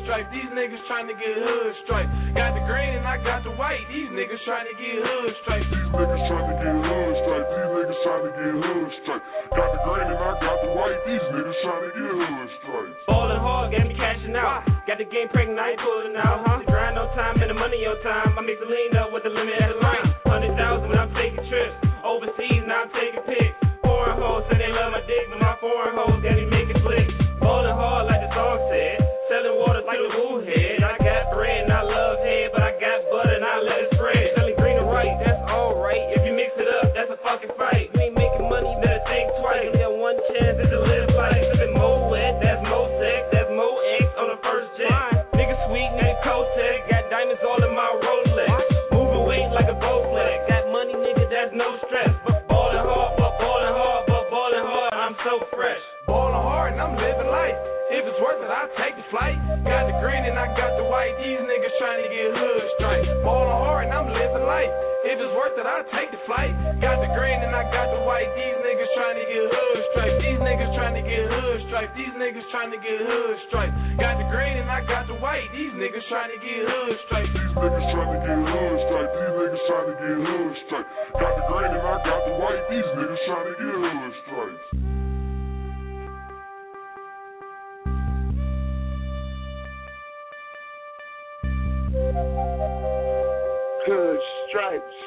stripes. These niggas trying to get hood stripes. Got the green and I got the white. These niggas trying to get hood stripes. These niggas trying to get hood stripes. These niggas trying to get hood stripes. Got the green and I got the white. These niggas trying to get hood stripes. Ballin' hard, got me cashing out. Got the game pregnant, I ain't pulling out. Uh-huh. The grind on time and the money on time. I mix the lean up with the limit at the line. Hundred thousand when I'm taking trips. Overseas, now I'm taking pics. Foreign hoes say they love my dick, but my foreign hoes got me making flicks. Ballin' hard like the song said. Selling water like a woo head. I got bread and I love head, but I got butter and I let it spread. Selling green and white, that's alright. If you mix it up, that's a fucking fight. You ain't making money, better think twice. You got one chance, it's a live life. Sippin' Mo wet, that's Mo sex, that's Mo X on the first jet. Nigga sweet, nigga Kotek, got diamonds all in my Rolex. Moving weight like a Bowflex. Got money, nigga, that's no stress. But ballin' hard, but ballin' hard, but ballin' hard, I'm so fresh. Ballin' hard and I'm living life. If it's worth it, I'll take the flight. Got the green and I got the white. These niggas trying to get hood stripes. Ballin' hard and I'm living life. If it's worth it, I'll take the flight. Got the green and I got the white. These niggas trying to get hood stripes. These niggas trying to get hood stripes. These niggas trying to get hood stripes. Got the green and I got the white. These niggas trying to get hood stripes. These niggas trying to get hood stripes. These niggas trying to get hood stripes. Got the green and I got the white. These niggas trying to get hood stripes. Hood stripes.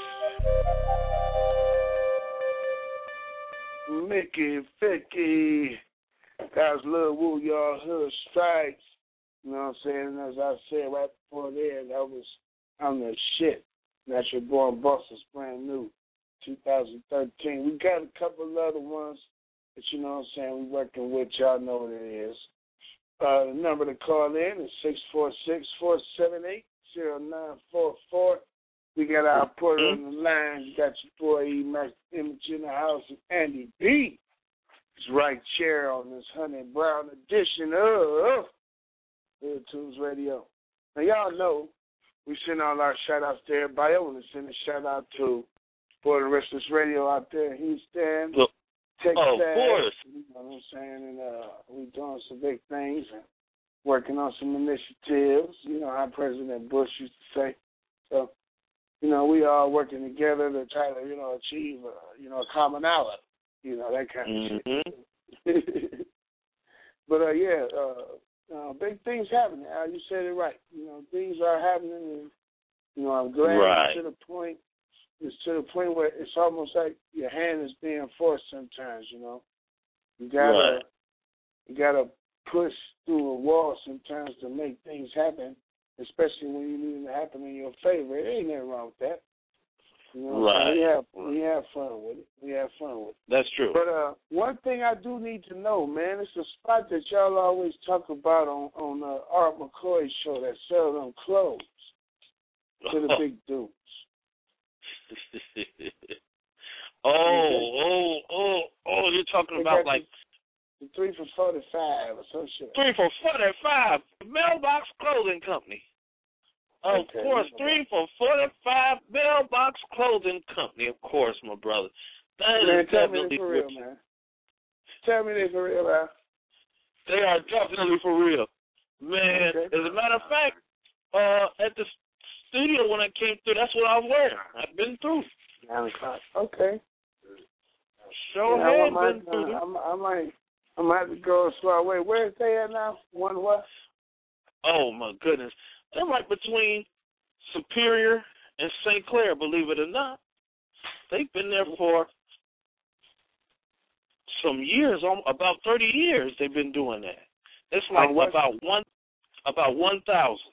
Mickey, Vicky. That was Lil Woo, y'all. Hood stripes. You know what I'm saying? And as I said right before there, that was, I'm the shit. Natural Born Busters, brand new, two thousand thirteen. We got a couple of other ones that, you know what I'm saying, we working with. Y'all know what it is. Uh, the number to call in is six four six, four seven eight, zero nine four four. We got our porter on the line. You got your boy E. Max Image in the house, and Andy B. His right chair on this Honey Brown edition of Hood Tunes Radio. Now, y'all know we send all our shout-outs to everybody. I want to send a shout-out to Border Restless Radio out there in Houston, well, Texas. Oh, of course. You know what I'm saying? And uh, we're doing some big things and working on some initiatives. You know how President Bush used to say. So, you know, we all working together to try to, you know, achieve, uh, you know, a commonality, you know, that kind of mm-hmm. shit. But, uh, yeah, uh, uh, big things happening. Al, you said it right. You know, things are happening, and, you know, I'm glad right. it's to the point, it's to the point where it's almost like your hand is being forced sometimes, you know. You gotta, right. you gotta push through a wall sometimes to make things happen. Especially when you need it to happen in your favor. There ain't nothing wrong with that. You know, right. we have we have fun with it. We have fun with it. That's true. But uh, one thing I do need to know, man, it's a spot that y'all always talk about on on uh, Art McCoy's show that sell them clothes to the big dudes. oh, oh, oh, oh! You're talking about like. The three for forty-five or some shit. Three for forty-five. Mailbox Clothing Company. Of okay, course, three for forty-five. Mailbox Clothing Company. Of course, my brother. That man, is tell me definitely they for real, man. Tell me they for real, man. They are definitely for real, man. Okay. As a matter of fact, uh, at the studio when I came through, that's what I was wearing. I've been through. Nine o'clock. Okay. Sure yeah, have I been might, through. uh, I might. I'm going to have to go a slow way. Where is they at now? One what? Oh, my goodness. They're right between Superior and Saint Clair, believe it or not. They've been there for some years, about thirty years they've been doing that. It's like oh, about one about one thousand.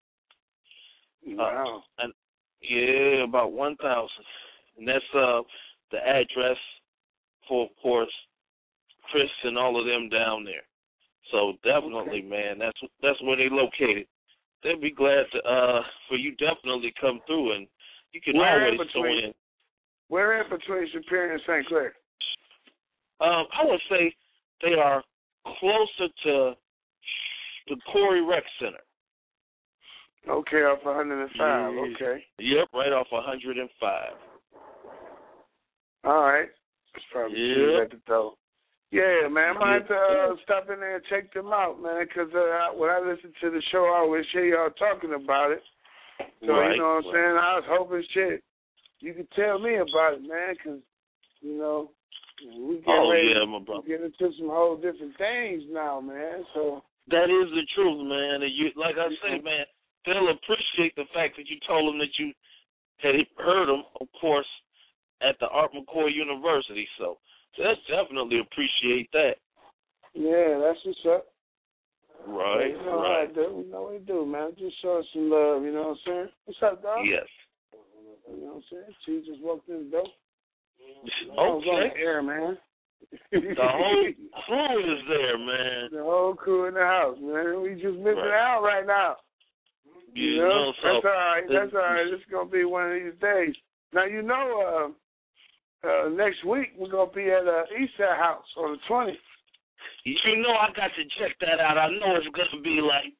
Wow. Uh, and yeah, about one thousand. And that's uh the address for, of course, Chris and all of them down there. So definitely, okay. man, that's that's where they located. They'll be glad to uh for you definitely come through, and you can where always between, throw in. Where in between Superior and Saint Clair? Um, I would say they are closer to the Corey Rec Center. Okay, off one hundred five. Yeah. Okay. Yep, right off one hundred five. All right. That's probably yep. at the door. Yeah, man, I might have to uh, stop in there and check them out, man, because uh, when I listen to the show, I always hear y'all talking about it. So, right, you know what I'm right. saying? I was hoping, shit, you could tell me about it, man, because, you know, we get Oh, ready yeah, to my brother. get into some whole different things now, man. So That is the truth, man. And you, like I say, man, they'll appreciate the fact that you told them that you had heard them, of course, at the Art McCoy University. So they'll definitely appreciate that. yeah, that's what's up. Right, you know right. how I do. You know what we do, man. Just show us some love, you know what I'm saying? What's up, dog? Yes. You know what I'm saying? She just walked in the door. Okay. I was on the air, man. The whole crew is there, man. The whole crew in the house, man. We just missing Right. out right now. You, You know? know, so That's all right. That's all right. It's going to be one of these days. Now, you know, uh, uh, next week we're going to be at uh, Eastside House on the twentieth. You know, I got to check that out. I know it's gonna be like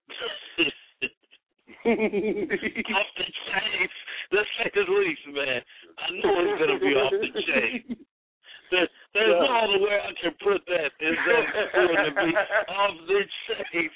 off the chain. Let's say the least, man. I know it's gonna be off the chain. There, there's Yeah. no other way I can put that. It's going to be off the chain.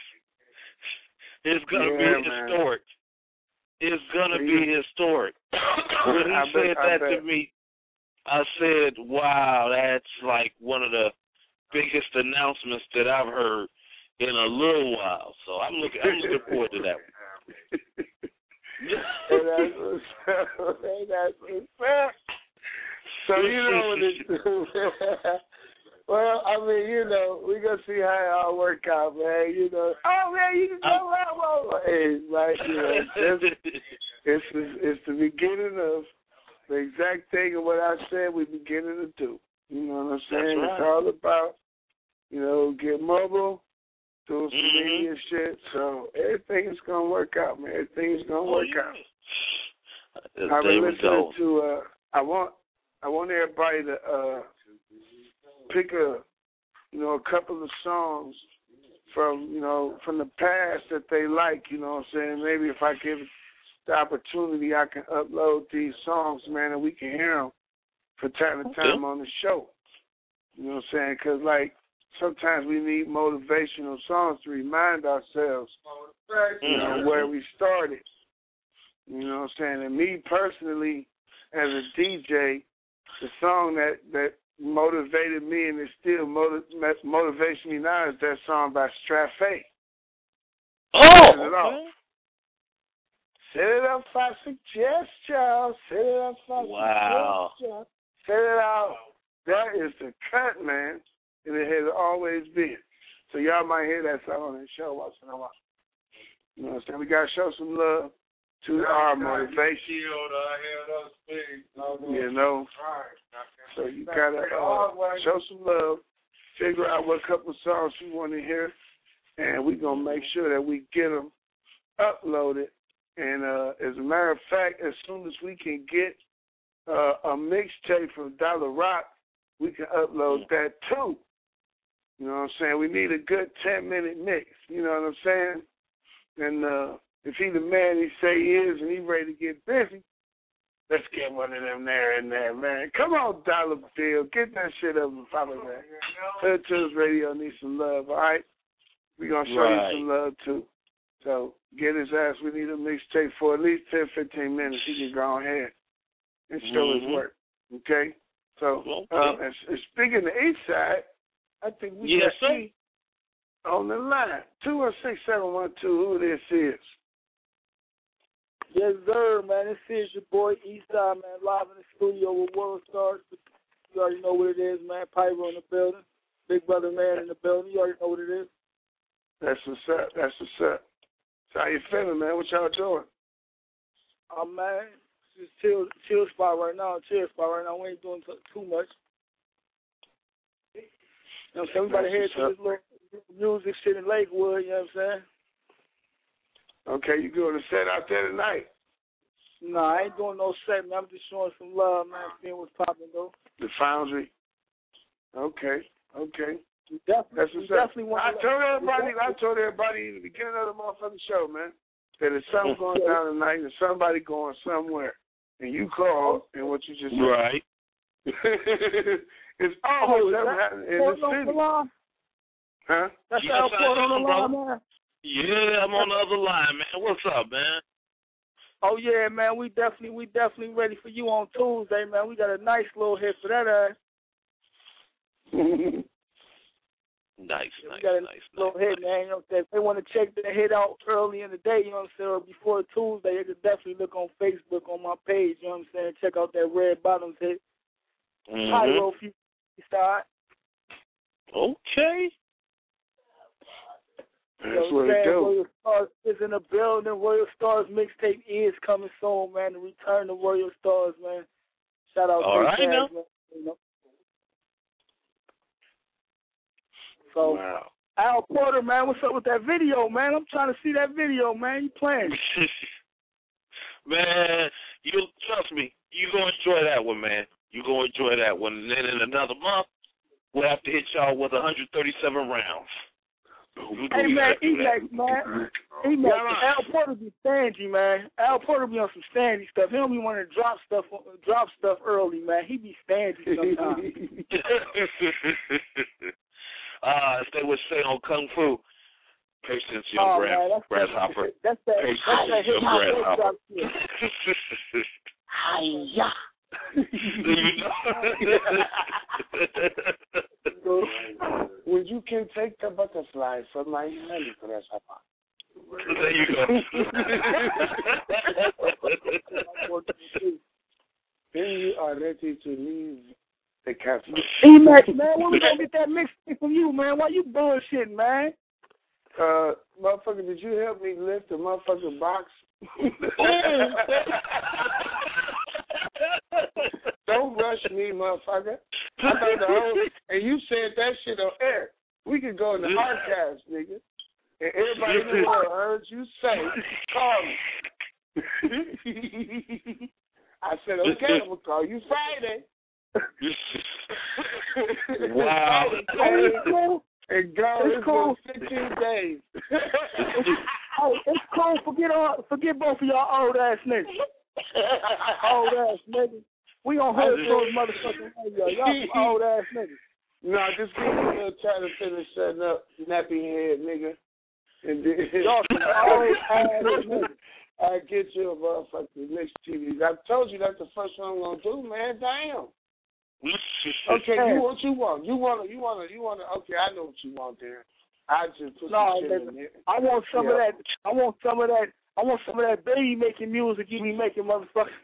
It's gonna Yeah, be man. historic. It's gonna Yeah. be historic. When he I said bet- I that to bet. me, I said, "Wow, that's like one of the biggest announcements that I've heard in a little while." So I'm looking, I'm looking forward to that one. Hey, that's what's up. Hey, that's what's up. So you know what it do. Well, I mean, you know, we gonna see how it all work out, man. You know, oh man, you can go around. Hey, like you know, it's, it's it's the beginning of the exact thing of what I said we're beginning to do. You know what I'm saying? That's right. It's all about, you know, get mobile, doing some Mhm. media shit. So everything is gonna work out, man. Everything is gonna Oh, work yeah. out. There I've been we listening go. to. Uh, I want. I want everybody to uh, pick a, you know, a couple of songs from, you know, from the past that they like. You know what I'm saying? Maybe if I give the opportunity, I can upload these songs, man, and we can hear them from time to time on the show. You know what I'm saying? Because, like, sometimes we need motivational songs to remind ourselves, you know, Mhm. where we started. You know what I'm saying? And me personally, as a D J, the song that, that motivated me and it still motiv- motivates me now is that song by Strafe. Oh, Set it off. Set it up, I suggest y'all. Set it up, I Wow. suggest y'all. Set it out. That is the cut, man, and it has always been. So y'all might hear that song on the show once in a while. You know what I'm saying? We got to show some love to our motivation. You know? So you got to uh, show some love, figure out what couple of songs you want to hear, and we're going to make sure that we get them uploaded. And uh, as a matter of fact, as soon as we can get uh, a mixtape from Dollar Rock, we can upload that too. You know what I'm saying? We need a good ten-minute mix. You know what I'm saying? And uh, if he the man he say he is and he ready to get busy, let's get one of them there and there, man. Come on, Dollar Bill. Get that shit up and follow that. Hood Tunes Radio needs some love, all right? We're going to show Right. you some love, too. So get his ass. We need a mixtape for at least ten, fifteen minutes. He can go ahead and show Mhm. his work, okay? So Okay. um, and, and speaking of East Side, I think we Yes, got sir. E on the line. two one six, seven one two, who this is. Yes, sir, man. This is your boy Eastside, man, live in the studio with World Stars. You already know what it is, man. Pyro in the building. Big Brother Man in the building. You already know what it is. That's what's up. That's what's up. So how you feeling, man? What y'all doing? Oh, man. It's just chill, chill spot right now. Chill spot right now. We ain't doing t- too much. You know what I'm saying? We about to head to this little music shit in Lakewood, you know what I'm saying? Okay, you going to set out there tonight? No, I ain't doing no set, man. I'm just showing some love, man. Seeing what's popping, though. The Foundry. Okay, okay. We definitely, That's we what's up. definitely want I to told everybody, I told everybody in the beginning of the motherfucking show, man, that there's something going down tonight and somebody going somewhere. And you called, and what you just said. Right. It's Oh, almost is never that happened in Port the on the city. line? Huh? That's Yes, Al I Port on the am, line, bro. man. Yeah, I'm on the other line, man. What's up, man? Oh yeah, man. We definitely, we definitely ready for you on Tuesday, man. We got a nice little hit for that ass. Nice, Yeah, nice, we got a nice, little nice, hit, nice. man. You know, if they want to check the hit out early in the day, you know what I'm saying, or before Tuesday, they could definitely look on Facebook on my page. You know what I'm saying? Check out that Red Bottoms hit. Mm-hmm. Pyro, if you start. Okay. That's So, what man, it do. Royal Stars is in the building. Royal Stars mixtape is coming soon, man. The return of Royal Stars, man. Shout out All to right, Jazz, now. man. You know. So, Wow. Al Porter, man, what's up with that video, man? I'm trying to see that video, man. You playing? Man, you trust me, you gonna enjoy that one, man. You gonna enjoy that one. And then in another month, we'll have to hit y'all with one hundred thirty-seven rounds. We'll Hey, do man, that, do that. E-Max, man. E-Max, Al Porter be stingy, man. Al Porter be on some stingy stuff. He don't be want to drop stuff drop stuff early, man. He be stingy sometimes. uh, as they would say on Kung Fu, patience, young Oh, grass, man, that's grasshopper. That's that, Patience, that's that hip young hop grasshopper. drop shit. Hi-ya. Would you can take the butterfly from my hand, grasshopper? There you go. Then you are ready to leave the cafe. E-Max, man, when we gonna get that mixtape from you, man? Why you bullshitting, man? Uh, motherfucker, did you help me lift the motherfucking box? Don't rush me, motherfucker. I know the whole, and you said that shit on air. We could go in the archives, nigga. And everybody in the world heard you say, call me. I said, okay, I'm going to call you Friday. Wow. Friday, and go, It's it's cool. been fifteen days. Oh, it's cool. Forget all, forget both of y'all old ass niggas. Old ass niggas. We on hood those motherfucking radio. Y'all some old ass niggas. No, just give me a little time to finish setting up, nappy head, nigga. And then Y'all some old ass niggas. I get you a motherfucking mixed T V. I told you that's the first one I'm gonna do, man. Damn. Okay, you what you want? You want to? You want to? You want to? Okay, I know what you want there. I just put No, some shit in there. I want some Yeah. of that. I want some of that. I want some of that baby making music you be making, motherfucker.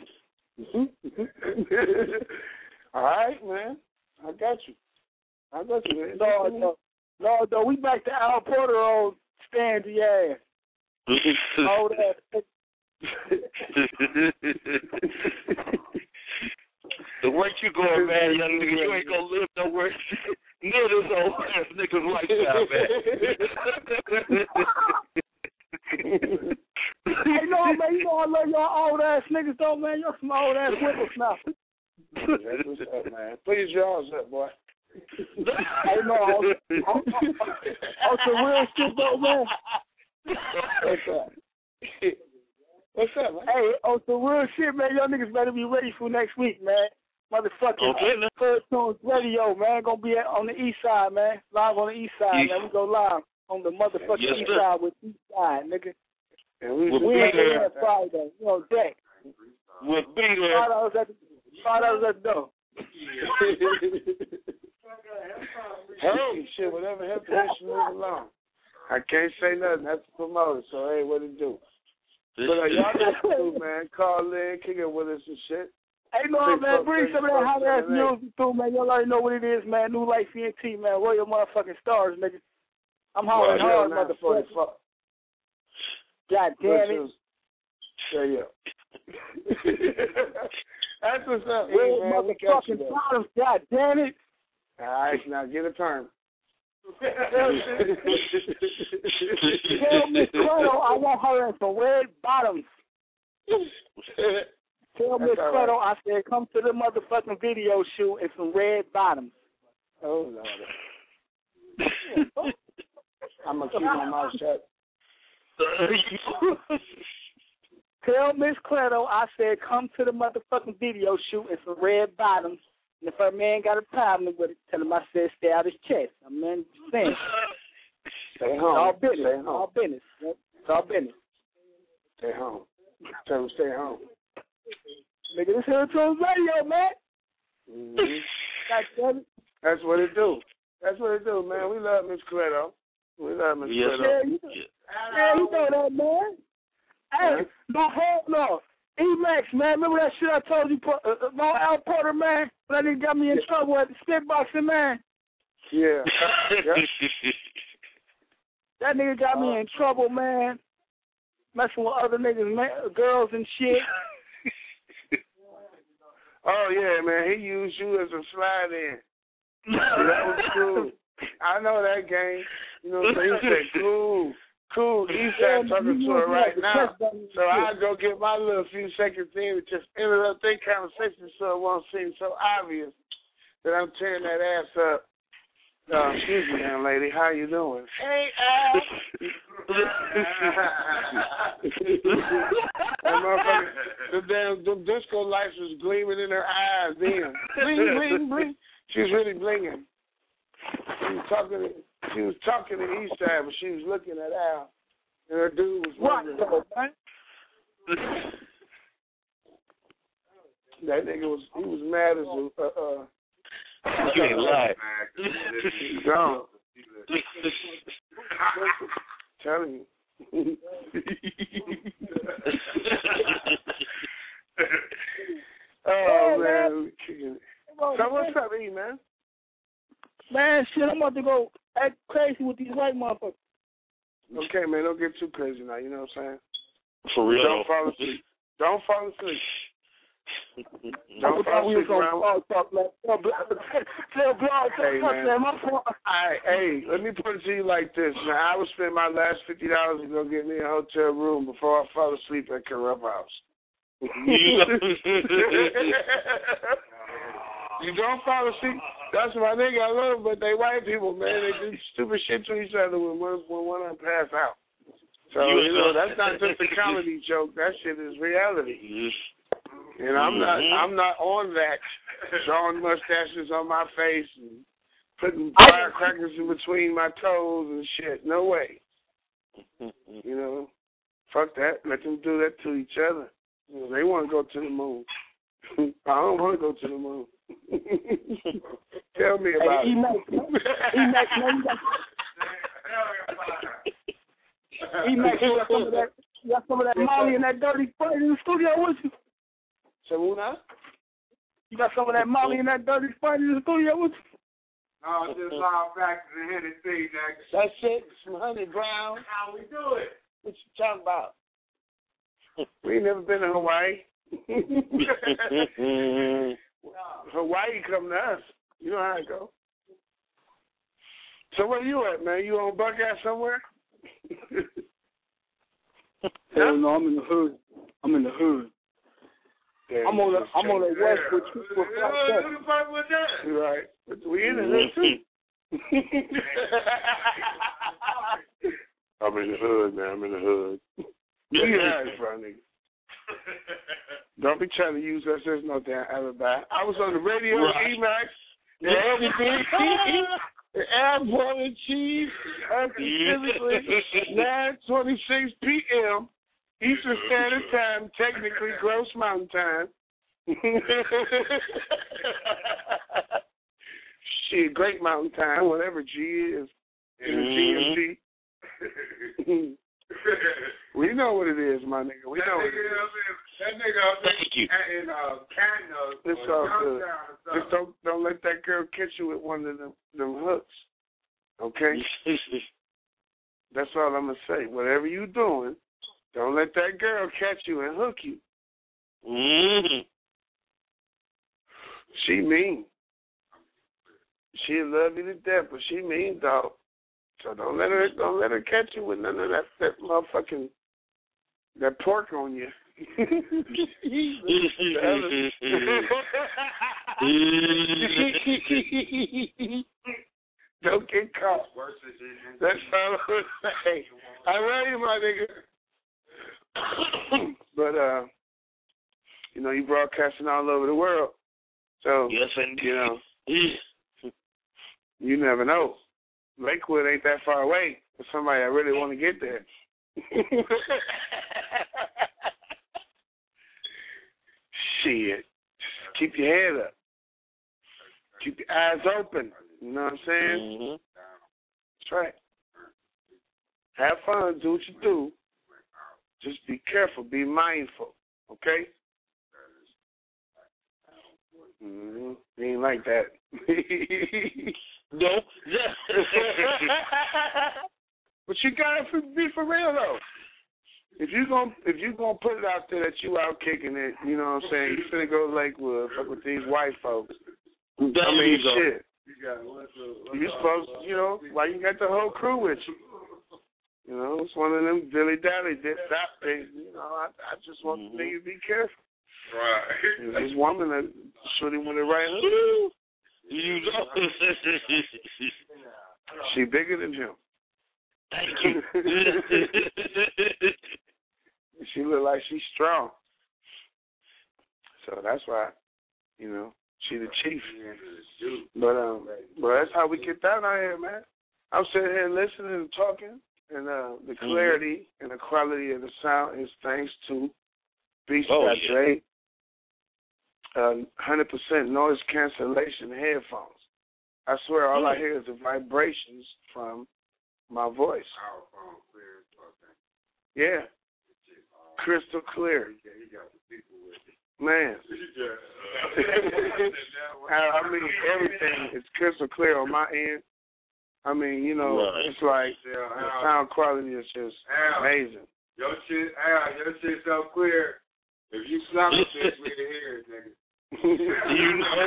All right, man. I got you. I got you, man. No, no, no, no. We back to Al Porter old standy ass. Old ass. The way you going, man, young nigga, you ain't gonna live nowhere near this old ass nigga's lifestyle, man. Hey, no, man, you know I love y'all old ass niggas, though, man. Y'all some old ass whippersnappers. That's what's up, man. Put your jaws up, boy. Hey, no, on some real shit, though, man. What's up? What's up, man? Hey, on some real shit, man. Y'all niggas better be ready for next week, man. Motherfucking Okay, man. First Tunes Radio, man. Gonna be at, on the east side, man. Live on the east side, East. man. We go live on the motherfucking Yes, east sir. side with east side, nigga. And we We'll We be ain't there. there Friday. You know, deck. We'll be Five there. dollars at the five dollars at the door. Hey, shit, whatever helps the mission move along. I can't say nothing. That's the promoter, so hey, what it do? But uh, y'all know what to do, man. Call in, kick it with us and shit. Hey, no, man, bring some of that hot ass music through, man. Y'all already know what it is, man. New Life E N T, man. Royal motherfucking Stars, nigga. I'm hollering hard, motherfucker. God damn it. Yeah, yeah. That's what's up, Red man. We got you motherfucking there. bottoms, god damn it. All right, now get a perm. Tell Miss Credo I want her in some red bottoms. Tell Miss all Credo right. I said come to the motherfucking video shoot in some red bottoms. Oh, Lord. I'm going to keep my mouth shut. Tell Miss Credo I said come to the motherfucking video shoot in some red bottoms And if a man got a problem with it, tell him I said stay out his chest. I mean, saying. Stay home. It's all business. Stay home. All business. It's all business. Stay home. Tell him stay home. Nigga, this here to radio, man. Mm-hmm. That's what it do. That's what it do, man. We love Miss Coletto. We love Miss Yes, Coletto. Yeah, you, yeah, you know that, man. Hey, no, hold no. E-Max, man, remember that shit I told you uh, about Al Porter, man? When that nigga got me in trouble at the spitboxing, man? Yeah. Yep. That nigga got me in trouble, man. Messing with other niggas, man, girls and shit. Oh, yeah, man. He used you as a slide in. That was cool. I know that game. You know what I'm saying? He said, cool. Cool, Eastside talking to her right now. So I'll go get my little few seconds in and just interrupt their conversation so it won't seem so obvious that I'm tearing that ass up. Uh, excuse me, young lady. How you doing? Hey, Al. That motherfucker, the damn the disco lights was gleaming in her eyes then. Bling, bling, bling. She was really blinging. She was talking to, she was talking to Eastside, but she was looking at Al, and her dude was wondering. Right. That nigga was he was mad as a uh, uh you ain't lying. Gone. Telling you. Oh man, so what's up, E, man? Man, shit, I'm about to go act crazy with these white motherfuckers. Okay, man, don't get too crazy now. You know what I'm saying? For real. Don't fall asleep. Don't fall asleep. Don't fall asleep around. Hey, man. I, hey, let me put it to you like this. Now, I would spend my last fifty dollars to go get me a hotel room before I fall asleep at Corrupt House. You don't fall asleep. That's my nigga. I love them, but they white people, man. They do stupid shit to each other when one, when one of them pass out. So, you know, that's not just a comedy joke. That shit is reality. And I'm not I'm not on that, drawing mustaches on my face and putting firecrackers in between my toes and shit. No way. You know, fuck that. Let them do that to each other. You know, they want to go to the moon. I don't want to go to the moon. Tell me about hey, it. E-Max, man, you got, E-Max, you got some of that, you got some of that Molly and that dirty fight in the studio with you. So who now? You got some of that Molly and that dirty fight in the studio with you. No, just loud back to the Hennessy, Jack. That's it. Some honey brown. How we do it? What you talking about? We ain't never been to Hawaii. Hawaii come to us. You know how it go. So where you at, man? You on Buckeye somewhere? Hell no, I'm in the hood. I'm in the hood. Damn, I'm on the I'm on the west with you for You're right. But we in the hood too. I'm in the hood, man. I'm in the hood. You guys, bro, nigga. Don't be trying to use us as no damn alibi. I was on the radio with right. E-Max, the everything, the airborne chief, specifically nine twenty-six p.m. Eastern Standard Time, technically Gross Mountain Time. Shit, Great Mountain Time, whatever G is in the G M T. We know what it is, my nigga. We know what it is. That nigga up there in uh, Canada. It's all good. Just don't don't let that girl catch you with one of them them hooks. Okay? That's all I'm gonna say. Whatever you doing, don't let that girl catch you and hook you. Mm-hmm. She mean. She love you to death, but she mean, dog. So don't let her don't let her catch you with none of that that motherfucking that pork on you. Don't get caught. That's all I'm saying. I love you, my nigga. But uh, you know, you broadcasting all over the world. So, yes, indeed. you know, you never know. Lakewood ain't that far away for somebody that really want to get there. Shit. Just keep your head up. Keep your eyes open. You know what I'm saying? Mm-hmm. That's right. Have fun. Do what you do. Just be careful. Be mindful. Okay? Mm-hmm. It ain't like that. No. But you gotta be for real though. If you gonna if you gonna put it out there that you out kicking it, you know what I'm saying? You finna go to Lakewood, fuck with these white folks. There I mean, you go. shit. You supposed, you know, why you got the whole crew with you? You know, it's one of them dilly dally dip dap things. You know, I, I just want mm-hmm. the nigga to be careful. Right. This woman that shoot him with the right hook. You know. She bigger than him. Thank you. She look like she's strong. So that's why, you know, she the chief. But um, but that's how we get down out here, man. I'm sitting here listening and talking, and uh, the clarity mm-hmm. and the quality of the sound is thanks to Beats oh, by yeah. Dre. Uh, one hundred percent noise cancellation headphones. I swear, all I hear is the vibrations from my voice. Yeah. Crystal clear. Man. I mean, everything is crystal clear on my end. I mean, you know, right. It's like the sound quality is just amazing. Your shit, Al, your shit so clear. If you slap it, it's we can hear it, nigga. You know.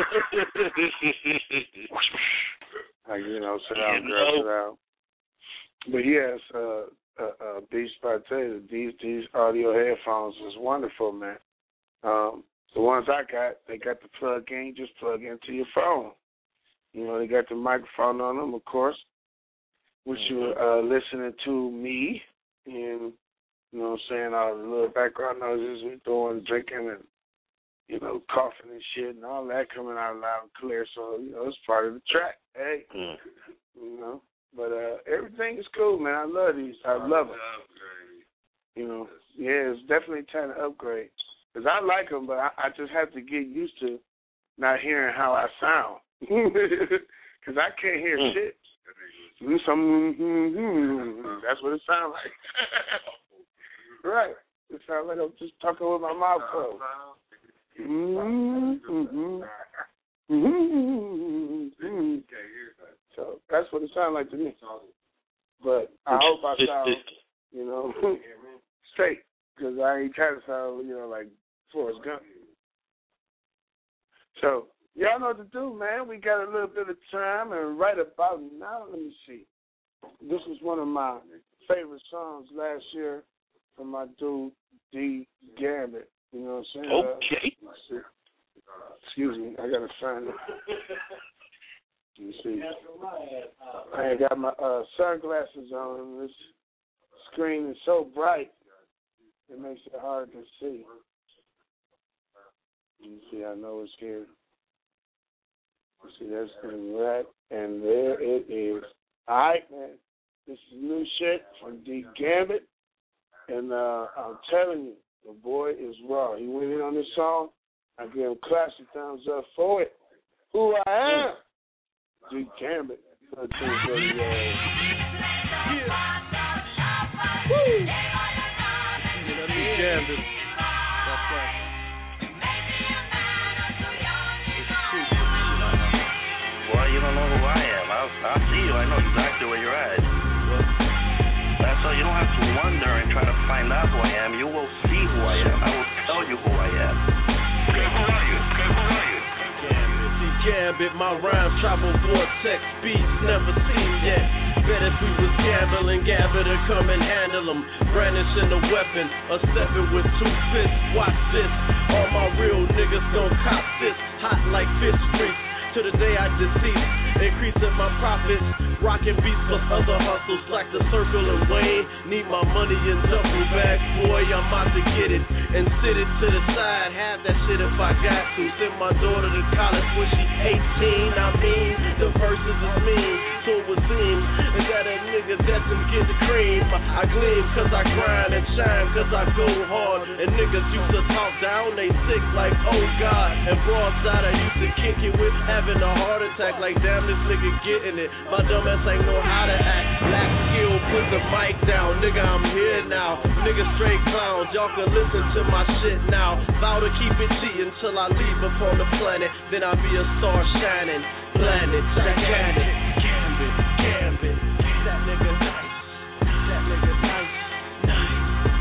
Like, you know, sit down, girl, sit down. But yes, uh, uh, uh, Beats by Dre, these these audio headphones is wonderful, man. Um, the ones I got, they got the plug in, just plug into your phone. You know, they got the microphone on them, of course, which you're uh, listening to me, and, you know what I'm saying, all the little background noises we're doing, drinking, and, you know, coughing and shit, and all that coming out loud and clear, so, you know, it's part of the track, hey, mm. you know. But uh, everything is cool, man. I love these. I love them. You know, yeah, it's definitely time to upgrade. Because I like them, but I, I just have to get used to not hearing how I sound. Because I can't hear mm. shit. Some, mm-hmm, that's what it sounds like. Right. It sounds like I'm just talking with my mouth closed. Mm-hmm. Mm-hmm. Mm-hmm. So that's what it sounds like to me. But I hope I sound, you know, straight. Because I ain't trying to sound, you know, like Forrest Gump. So, y'all know what to do, man. We got a little bit of time, and right about now, let me see. This was one of my favorite songs last year from my dude, D. Gambit. You know what I'm saying? Okay. Uh, excuse me. I got to sign it. You see, I ain't got my uh, sunglasses on, and this screen is so bright, it makes it hard to see. You see, I know it's here. You see, that's right, and there it is. All right, man. This is new shit from D. Gambit, and uh, I'm telling you, the boy is raw. He went in on this song. I give him classic thumbs up for it. Who I am. D. Gambit, thirteen thirty. Yeah. Woo! D. Gambit. That's right. Well, you don't know who I am. I'll, I'll see you. I know exactly where you're at. That's all. You don't have to wonder and try to find out who I am. You will see who I am. I will tell you who I am. Okay, who are you? Okay, who are you? Gambit, my rhymes travel vortex beats never seen yet. Bet if we was gambling, gather to come and handle them. Brandishing a weapon, a stepping with two fists. Watch this, all my real niggas gon' cop this. Hot like fish grease. To the day I decease, increasing my profits. Rockin' beats plus other hustles like the Circle and Wayne. Need my money in duffel bags, boy, I'm out to get it. And sit it to the side, have that shit if I got to. Send my daughter to college when she eighteen. I mean, the verses is mean, so it would seem that a nigga destined to get the cream. I gleam cause I grind and shine cause I go hard. And niggas used to talk down, they sick like, oh God. And broadside I used to kick it with having a heart attack like, damn, this nigga getting it. My dumb ass ain't know how to act. Lack skill, put the mic down. Nigga, I'm here now. Nigga straight clowns, y'all can listen to my shit now. Vow to keep it G until I leave upon the planet. Then I'll be a star shining. Planet, gigantic. Gambit, gambit. That nigga nice. That nigga nice. Nice.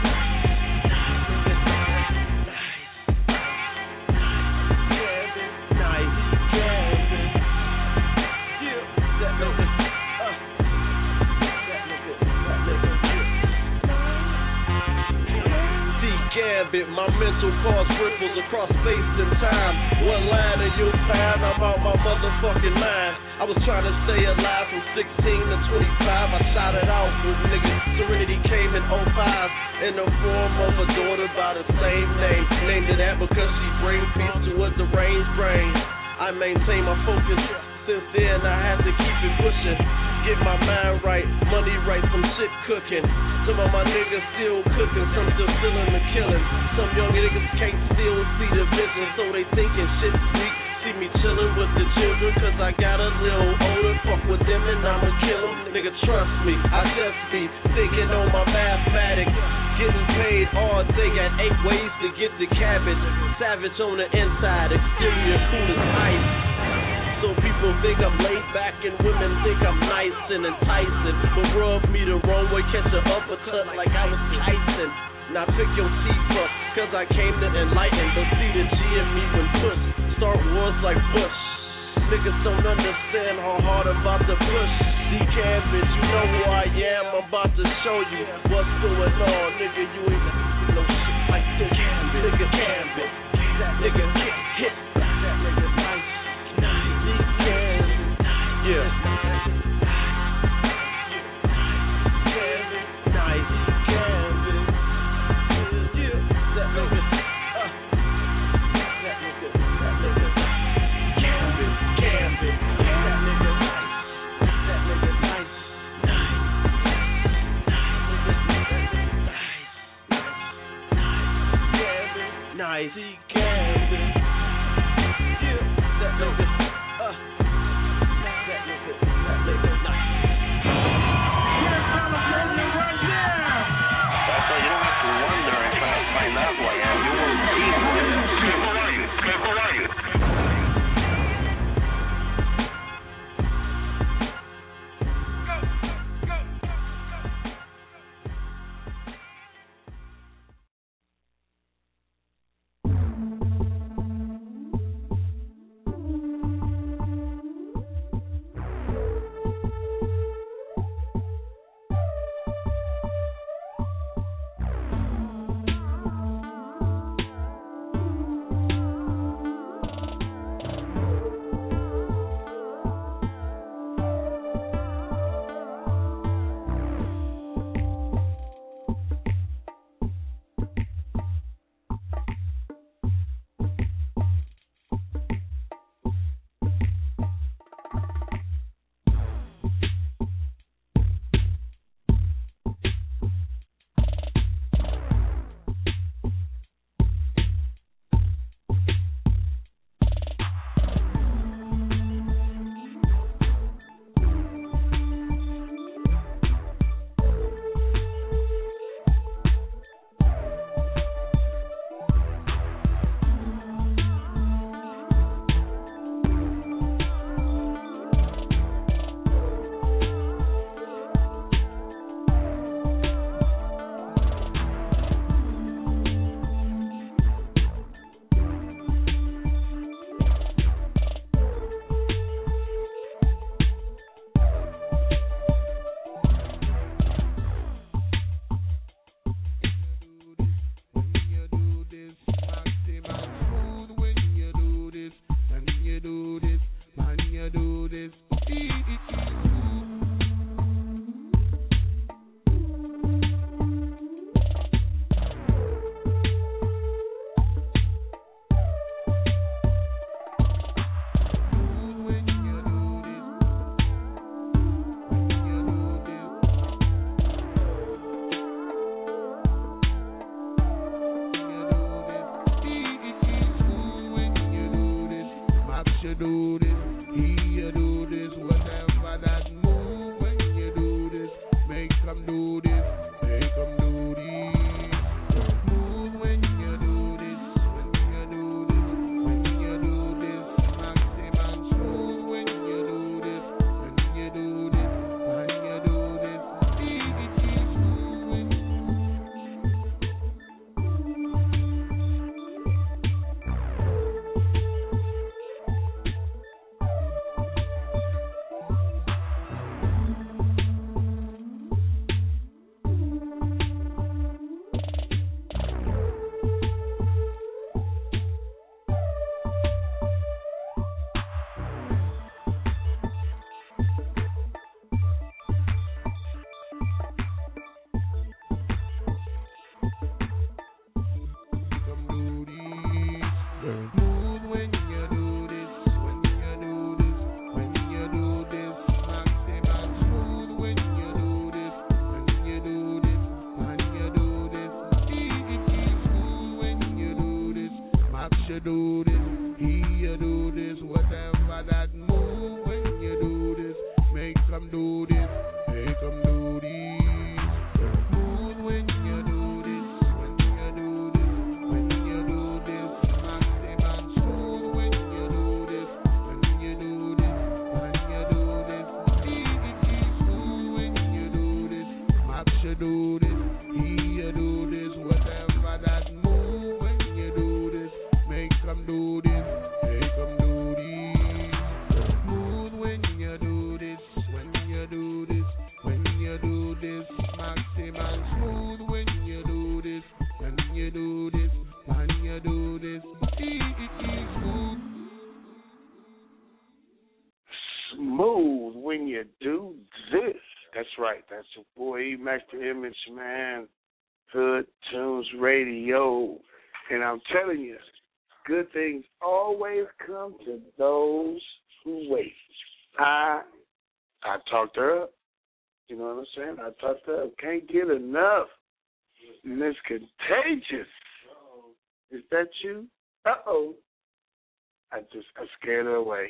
Gambit, my mental cause ripples across space and time. One line in your time, I'm out my motherfucking mind. I was trying to stay alive from sixteen to twenty-five. I shot it out with niggas. Serenity came in oh five in the form of a daughter by the same name. Named it that because she brings peace to a deranged brain. I maintain my focus. Since then I had to keep it pushing. Get my mind right, money right, some shit cooking. Some of my niggas still cooking, some still feeling the killing. Some young niggas can't still see the vision, so they thinking shit sweet. See me chillin' with the children, cause I got a little older. Fuck with them and I'ma kill them. Nigga, trust me, I just be thinking on my mathematics. Getting paid all day, got eight ways to get the cabbage. Savage on the inside, exterior cool as ice. So people think I'm laid back and women think I'm nice and enticing. But rub me the wrong way, catch an uppercut like I was Tyson. Now pick your teeth up, cause I came to enlighten. But see the G in me when push, start wars like Bush. Niggas don't understand how hard I'm about to push. D-Cambit, you know who I am, I'm about to show you what's going on. Nigga, you ain't seen no shit like this. Nigga, Cambit, that nigga get hit. That nigga nice. Yeah. Nice, Gambit. Yeah. That nigga, uh. That nigga, that nigga, Gambit, Gambit. That nigga nice. That nigga nice. Nice. Nice. Nice. Gambit. Yeah. That nigga. do this, he a do this, whatever that move when you do this, make 'em do this, make 'em do this. Smooth when you do this, when you do this, when you do this, maximum smooth when you do this, when you do this, when you do this, easy smooth when you do this, Max you do this, he you do this, whatever that move when you do this, make 'em do this, make 'em do this. Smooth when you do this, when you do this, when you do this, maximum smooth when you do this, when you do this, when you do this, smooth. Smooth when you do this. That's right. That's your boy E Max the Image, man. Hood Tunes Radio. And I'm telling you, good things always come to those who wait. I I talked her up. You know what I'm saying? I talked her up. Can't get enough. And it's contagious. Is that you? Uh-oh. I just, I scared her away.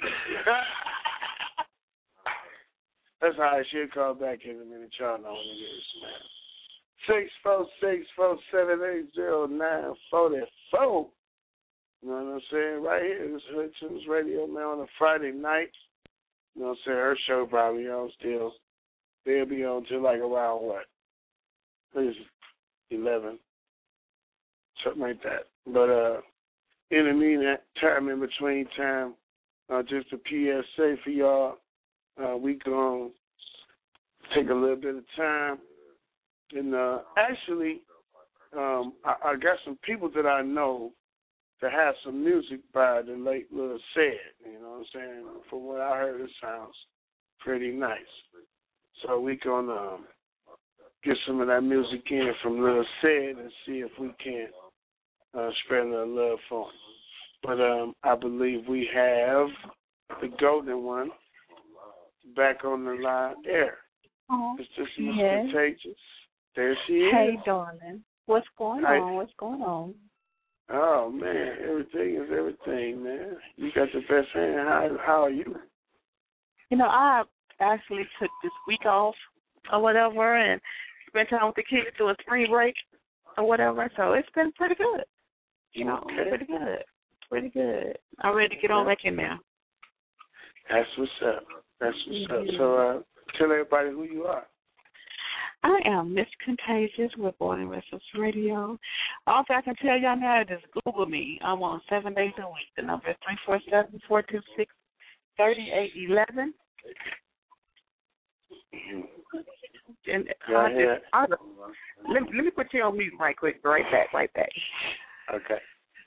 That's all right. She'll call back in a minute. Y'all know when it is, man. six four six, four seven eight, zero nine four four. You know what I'm saying? Right here, this is Hood Tunes Radio, man, on a Friday night. You know what I'm saying? Her show probably on still. They'll be on till like around what? I think it's eleven. Something like that. But uh, in the meantime, in between time, uh, just a P S A for y'all. Uh, we going to take a little bit of time. And uh, actually, um, I, I got some people that I know that have some music by the late Lil Said. You know what I'm saying? From what I heard, it sounds pretty nice. So we going to um, get some of that music in from Lil Said and see if we can uh, spread a little love for him. But um, I believe we have the golden one back on the line there. Oh, It's just Miss yes. Contagious. There she is. Hey, darling. What's going Hi. on? What's going on? Oh, man, everything is everything, man. You got the best hand. How, how are you? You know, I actually took this week off or whatever and spent time with the kids doing spring break or whatever, so it's been pretty good. You know, Okay. pretty good. Pretty good. I'm ready to get on back in there. That's what's up. That's what's up. So uh, tell everybody who you are. I am Miss Contagious with Born and Restless Radio. All I can tell y'all now is Google me. I'm on seven days a week. The number is three four seven, four two six, three eight one one. And Go I ahead. just, I, let, let me put you on mute right quick. Right back, right back. Okay.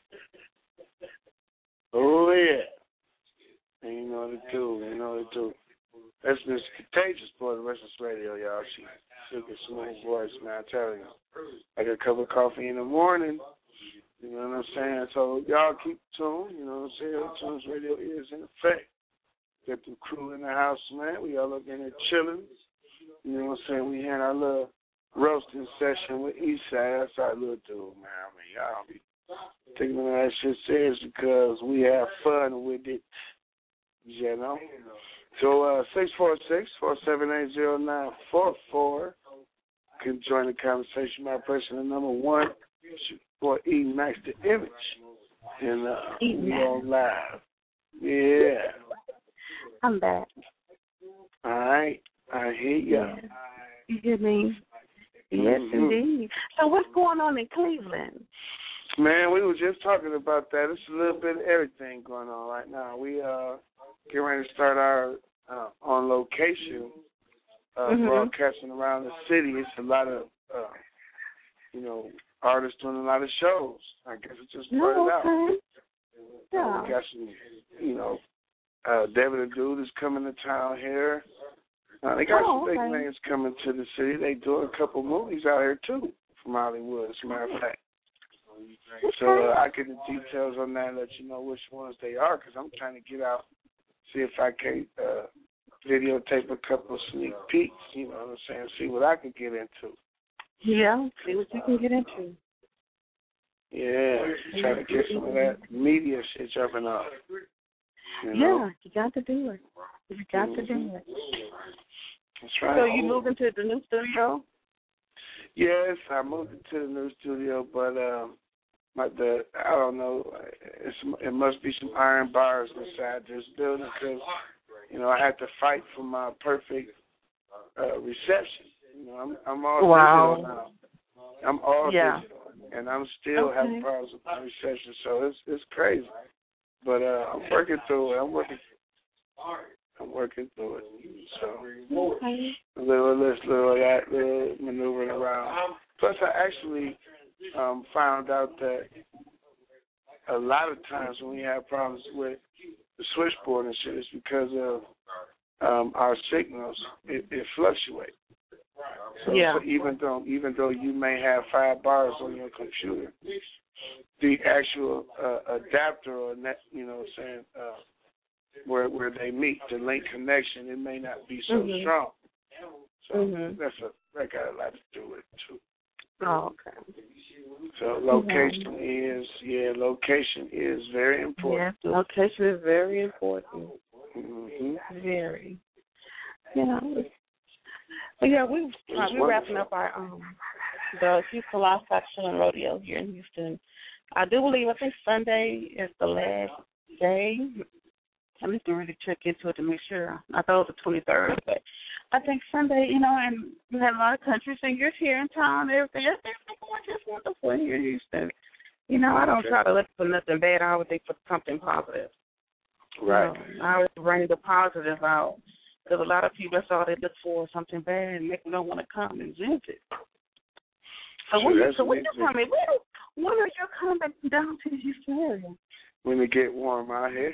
Oh, yeah. And you know what to do. You know what to do. That's Miss Contagious, Boy, the Restless Radio, y'all. She took a smooth voice, man. I'm telling you. I got a cup of coffee in the morning. You know what I'm saying? So y'all keep tuned. You know what I'm saying? Tunes Radio is in effect. Got the crew in the house, man. We all up in there chilling. You know what I'm saying? We had our little roasting session with Eastside. That's our little dude, man. I mean, y'all be taking that shit serious because we have fun with it. You know? So uh, six four six, four seven eight, zero nine four four can join the conversation by pressing the number one for E Max the Image. And uh, we on live. Yeah. I'm back. All right. I hear ya. Yes. You hear me? Yes, Mm-hmm. indeed. So what's going on in Cleveland? Man, we were just talking about that. It's a little bit of everything going on right now. We uh getting ready to start our uh, on location uh, Mm-hmm. broadcasting around the city. It's a lot of uh, you know artists doing a lot of shows. I guess it just started Oh, out. okay. Uh, Yeah. we got some, you know, uh, David the Dude is coming to town here. Uh, they got Oh, some big okay. names coming to the city. They doing a couple movies out here too from Hollywood, as a matter of fact. So uh, I get the details on that and let you know which ones they are because I'm trying to get out, see if I can uh, videotape a couple of sneak peeks, you know what I'm saying, see what I can get into. Yeah, see what you can get into. Yeah, try to get some of that media shit jumping off. You know? Yeah, you got to do it. You got mm-hmm. to do it. That's right. So you moved into the new studio? Yes, I moved into the new studio, but um, my the I don't know. It's, it must be some iron bars inside this building because you know I had to fight for my perfect uh, reception. You know, I'm I'm all wow. digital now. I'm all yeah. digital, and I'm still okay. having problems with my reception. So it's it's crazy, but uh, I'm working through it. I'm working. I'm working through it. So okay. a little this, little that, little maneuvering around. Plus, I actually um, found out that a lot of times when we have problems with the switchboard and shit, it's because of um, our signals. It, it fluctuates. So, yeah. so even though even though you may have five bars on your computer, the actual uh, adapter or net, you know, what I'm saying. Uh, Where where they meet, the link connection, it may not be so mm-hmm. strong. So mm-hmm. that's a that got a lot to do with it too. Oh, okay. So location mm-hmm. is yeah, location is very important. Yes, location is very important. Mm-hmm. Very. Yeah. But yeah, we uh, we're wrapping up our um the Houston Livestock Show and Rodeo here in Houston. I do believe I think Sunday is the last day. I need to really check into it to make sure. I thought it was the twenty-third, but I think Sunday, you know, and we had a lot of country singers here in town and everything. Everything's going just wonderful here in Houston. You know, I don't try to look for nothing bad. I always think for something positive. Right. You know, I always bring the positive out because a lot of people, that's all they look for, something bad, and make them don't want to come and visit. So when, you, so when you coming, when, when are you coming down to the Houston area? When it get warm out here.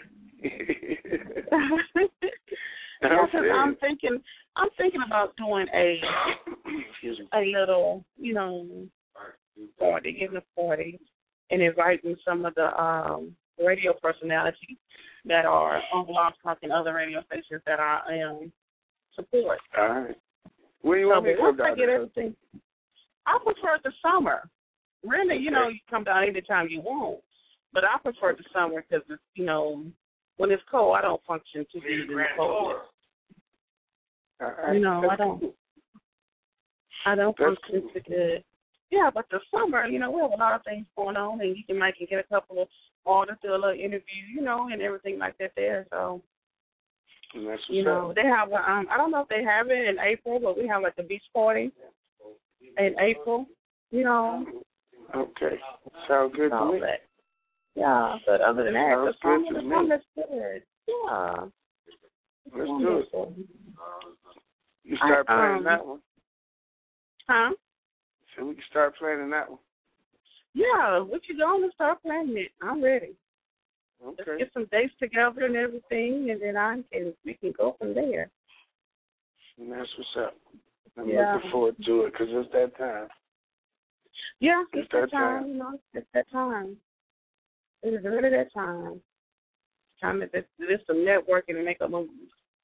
Yeah, because I'm thinking, I'm thinking about doing a, a little, you know, party, giving a party, and inviting some of the um, radio personalities that are on Blog Talk and other radio stations that I um, support. All right. When you so, want me to come down get everything, I prefer the summer. Really, you know, you come down anytime you want, but I prefer the summer because it's, you know, when it's cold, I don't function too good in the cold. Uh, you know, I don't. I don't function too good. Yeah, but the summer, you know, we have a lot of things going on, and you can make and get a couple of artists, do a little interview, you know, and everything like that there. So, you know, they have. A, um, I don't know if they have it in April, but we have like a beach party in April. You know. Okay, sounds good to me. That. Yeah, but other than that, sounds the summer, good to the me. summer's good. Yeah. Let's do it. You start I, playing um, that one. Huh? So we can start playing that one. Yeah, what you going to start playing it? I'm ready. Okay. Let's get some dates together and everything, and then I can we can go from there. And that's what's up. I'm yeah. looking forward to it because it's that time. Yeah, it's, it's that, that time. time. You know, it's that time. It's really that time. It's time to do some networking and make a move.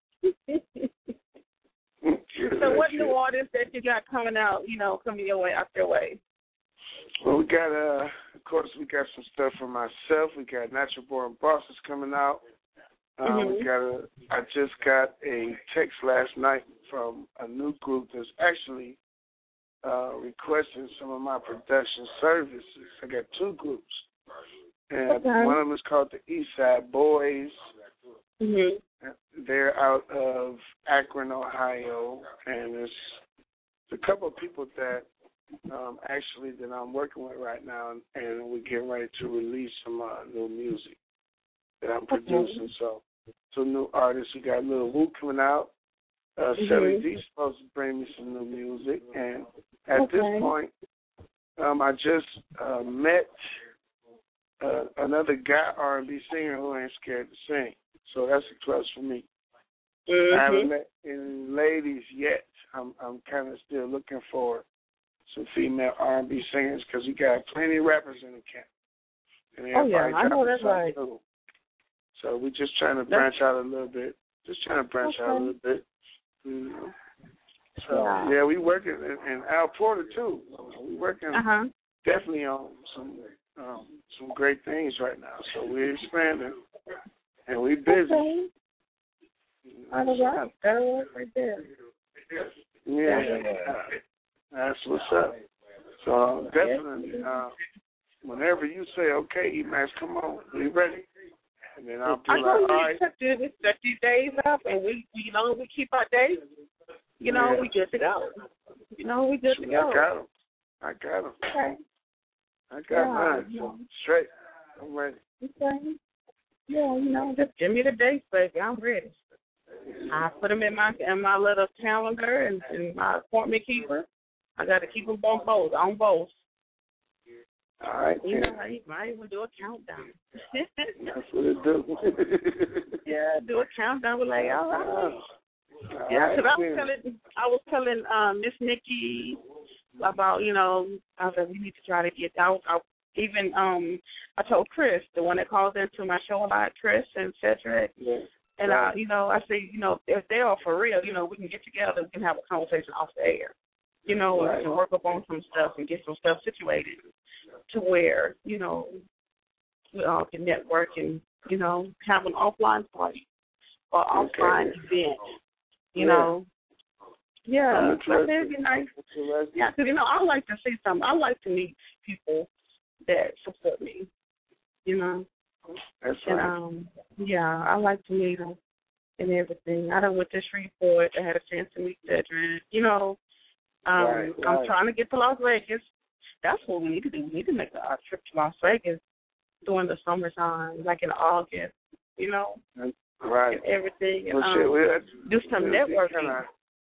So what new artists that you got coming out, you know, coming your way, out your way? Well, we got, uh, of course, we got some stuff for myself. We got Natural Born Bosses coming out. Um, mm-hmm. We got a, I just got a text last night from a new group that's actually uh, requesting some of my production services. I got two groups. And okay. one of them is called the East Side Boys. Mm-hmm. They're out of Akron, Ohio, and there's a couple of people that um, actually that I'm working with right now, and, and we're getting ready to release some uh, new music that I'm producing. Okay. So, some new artists. We got Lil Wu coming out. Uh, mm-hmm. Shelly D's supposed to bring me some new music, and at okay. this point, um, I just uh, met uh, another guy R and B singer who ain't scared to sing. So that's a plus for me. Mm-hmm. I haven't met any ladies yet. I'm I'm kind of still looking for some female R and B singers because we got plenty of rappers in the camp. And oh yeah, I know that's right. Too. So we're just trying to branch that's... out a little bit. Just trying to branch okay. out a little bit. Mm-hmm. So yeah. yeah, we working and, and Al Porter too. We working uh-huh. definitely on some um, some great things right now. So we're expanding, and we're busy. Okay. All right, that'll work right there. Yeah, that's what's up. So definitely, uh, whenever you say, okay, E-Max, come on, we ready? And then I'll be I like, know all we right. set these, set these days up, and we, you know, we keep our days. You know, Yeah. we good to go. You know, we good to go. I got him. I got him. Okay. I got Yeah, mine. yeah. So straight. I'm ready. Okay. Yeah, you know, just give me the dates, baby. I'm ready. I put them in my in my little calendar and, and my appointment keeper. I got to keep them on both, on both. All right. You then. know, I might even do a countdown. That's what it do. Yeah, do a countdown. We're like, all right. All Yeah, right, because I was then. telling I was telling um, Miss Nikki about, you know, I was like, we need to try to get out. I, even um, I told Chris, the one that calls into my show a lot, Chris and Cedric. Yeah. And, I, you know, I say, you know, if they are for real, you know, we can get together, we can have a conversation off the air, you know, Right. and work up on some stuff and get some stuff situated to where, you know, we all can network and, you know, have an offline party or Okay. offline event, you Yeah. know. Yeah, I'm I interested. think it'd be nice. Interested. Yeah, because, you know, I like to see something. I like to meet people that support me, you know. That's And, right. um, yeah, I like to meet them and everything. I done went to Shreveport. I had a chance to meet Cedric. You know, um, Right, I'm right. trying to get to Las Vegas. That's what we need to do. We need to make a, a trip to Las Vegas during the summertime, like in August, you know, Right. and everything. And, Well, um, shit, we had, do some we had to networking. kinda-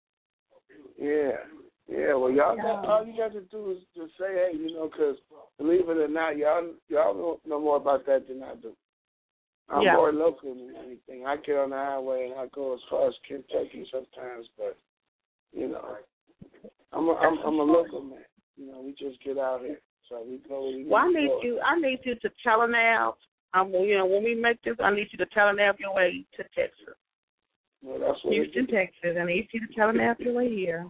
Yeah. Yeah, well, y'all Yeah. got, all you got to do is just say, hey, you know, because believe it or not, y'all y'all know, know more about that than I do. I'm Yeah. more local than anything. I get on the highway and I go as far as Kentucky sometimes, but, you know, I'm a, I'm, I'm a local man. You know, we just get out here. So we go. We Well, I to need go. you. I need you to telenav. Um, you know, when we make this, I need you to telenav your way to Texas, Well, that's what Houston, it Texas. I need you to telenav your way here.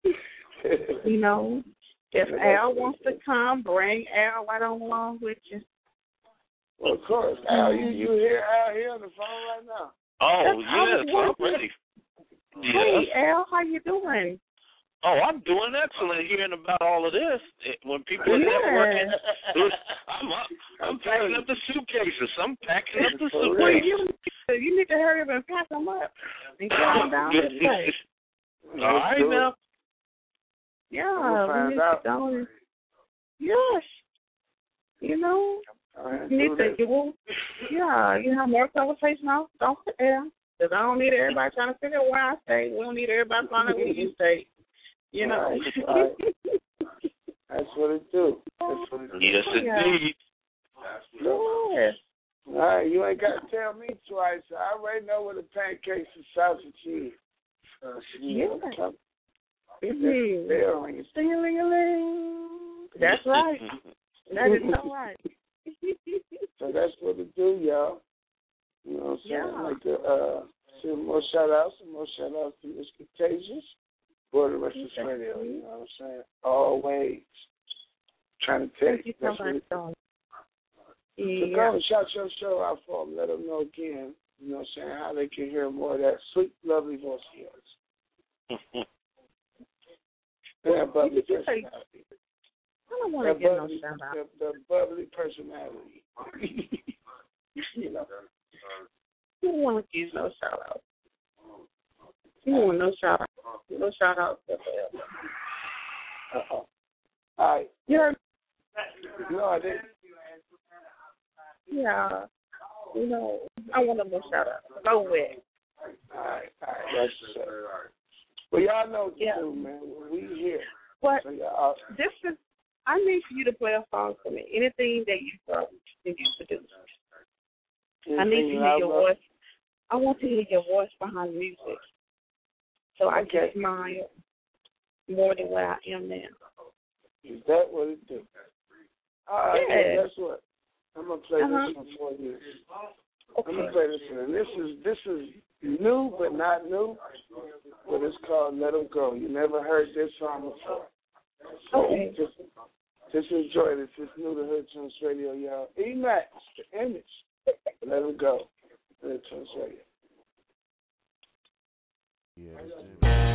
You know, if Yeah, Al that's- wants to come, bring Al right on along with you. Well, of course. Al, you you hear Al here on the phone right now? Oh, That's- I was yes, I'm wondering. ready. Hey, Yes. Al, how you doing? Oh, I'm doing excellent hearing about all of this. It, when people are Yeah. networking, I'm up. I'm packing up the suitcases. I'm packing up the For Well, suitcases. you, you need to hurry up and pack them up and get them down this way. All right do it. now. Yeah, We'll we find need out. to go. and- Yes. You know, All right, you need do to, that. you will, yeah, you have more conversation off, off the air. Because I don't need everybody trying to figure out where I stay. We don't need everybody finding out where you stay. You know. Right, That's what it do. That's what it do. Yes, Yeah. indeed. Yes. All right, you ain't got to tell me twice. I already know what the pancakes and sausage is. Uh, Yeah. Come- Mhm. Bell ringing. Ding-a-ling-a-ling. That's right. That is so right. So that's what it do, y'all. You know what I'm saying? Yeah. I'd like to uh, send more shout outs and more shout outs to Miss Contagious, Border Restless Radio. You know what I'm saying? Always trying to tell Thank you. you so That's what much, it do. darling. So Yeah. go and shout your show out for them. Let them know again, you know what I'm saying, how they can hear more of that sweet, lovely voice of yours. That bubbly Did you say- personality. I don't want That to get no bubbly, shout out. the, the bubbly personality. You know. You don't want to give no shout out. You don't want no shout out. No shout out. Uh-oh. All right. You heard? No, I didn't. Yeah. You know, I want no shout out. Go with. All right, all right. That's what's up. Well, y'all know what to Yeah. do, man. We here. But So y'all, this is, I need for you to play a song for me. Anything that you um, that you produce. I need to anything hear I your wrote- voice. I want to hear your voice behind the music, so I can Okay. smile more than what I am now. Is that what it do? All right, Yeah. well, guess what? I'm gonna play Uh-huh. this one for you. Okay. I'm gonna play this one. And this is this is new but not new, but it's called "Let 'Em Go." You never heard this song before. So Okay. just Just enjoy this. It's new to Hood Tunes Radio, y'all. E-Max, the image. Let him go. Hood Tunes Radio. Yeah,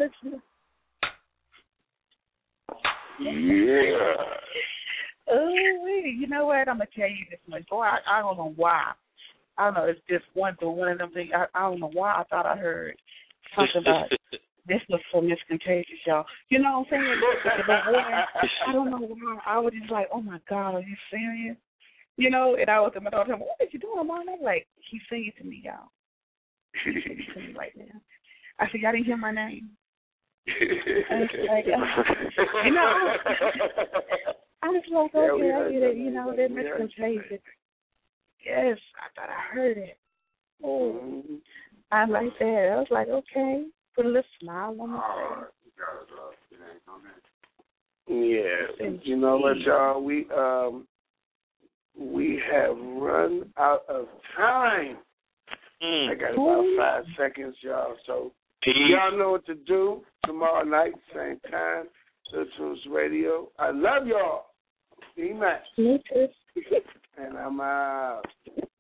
listening? Yeah. Oh, you know what? I'm gonna tell you this much. Boy, I, I don't know why. I don't know. It's just one through one of them things. I, I don't know why I thought I heard something about this was for Miss Contagious, y'all. You know what I'm saying? But boy, I don't know why. I was just like, oh my God, are you serious? You know, and I was at my daughter, what are you doing, Mom? I'm like, he's singing to me, y'all. He's singing to me right now. I said, y'all didn't hear my name. I was like, uh, you know, I was like, okay, I get it. You know, that Miss Contagious. Yes, I thought I heard it. Oh, mm-hmm. I like that. I was like, okay, put a little smile on my face. Yeah, you know what, y'all? We um we have run out of time. Mm. I got about five seconds, y'all. So y'all know what to do tomorrow night, same time. Citizens Radio. I love y'all. Be nice. Me too. And I'm out.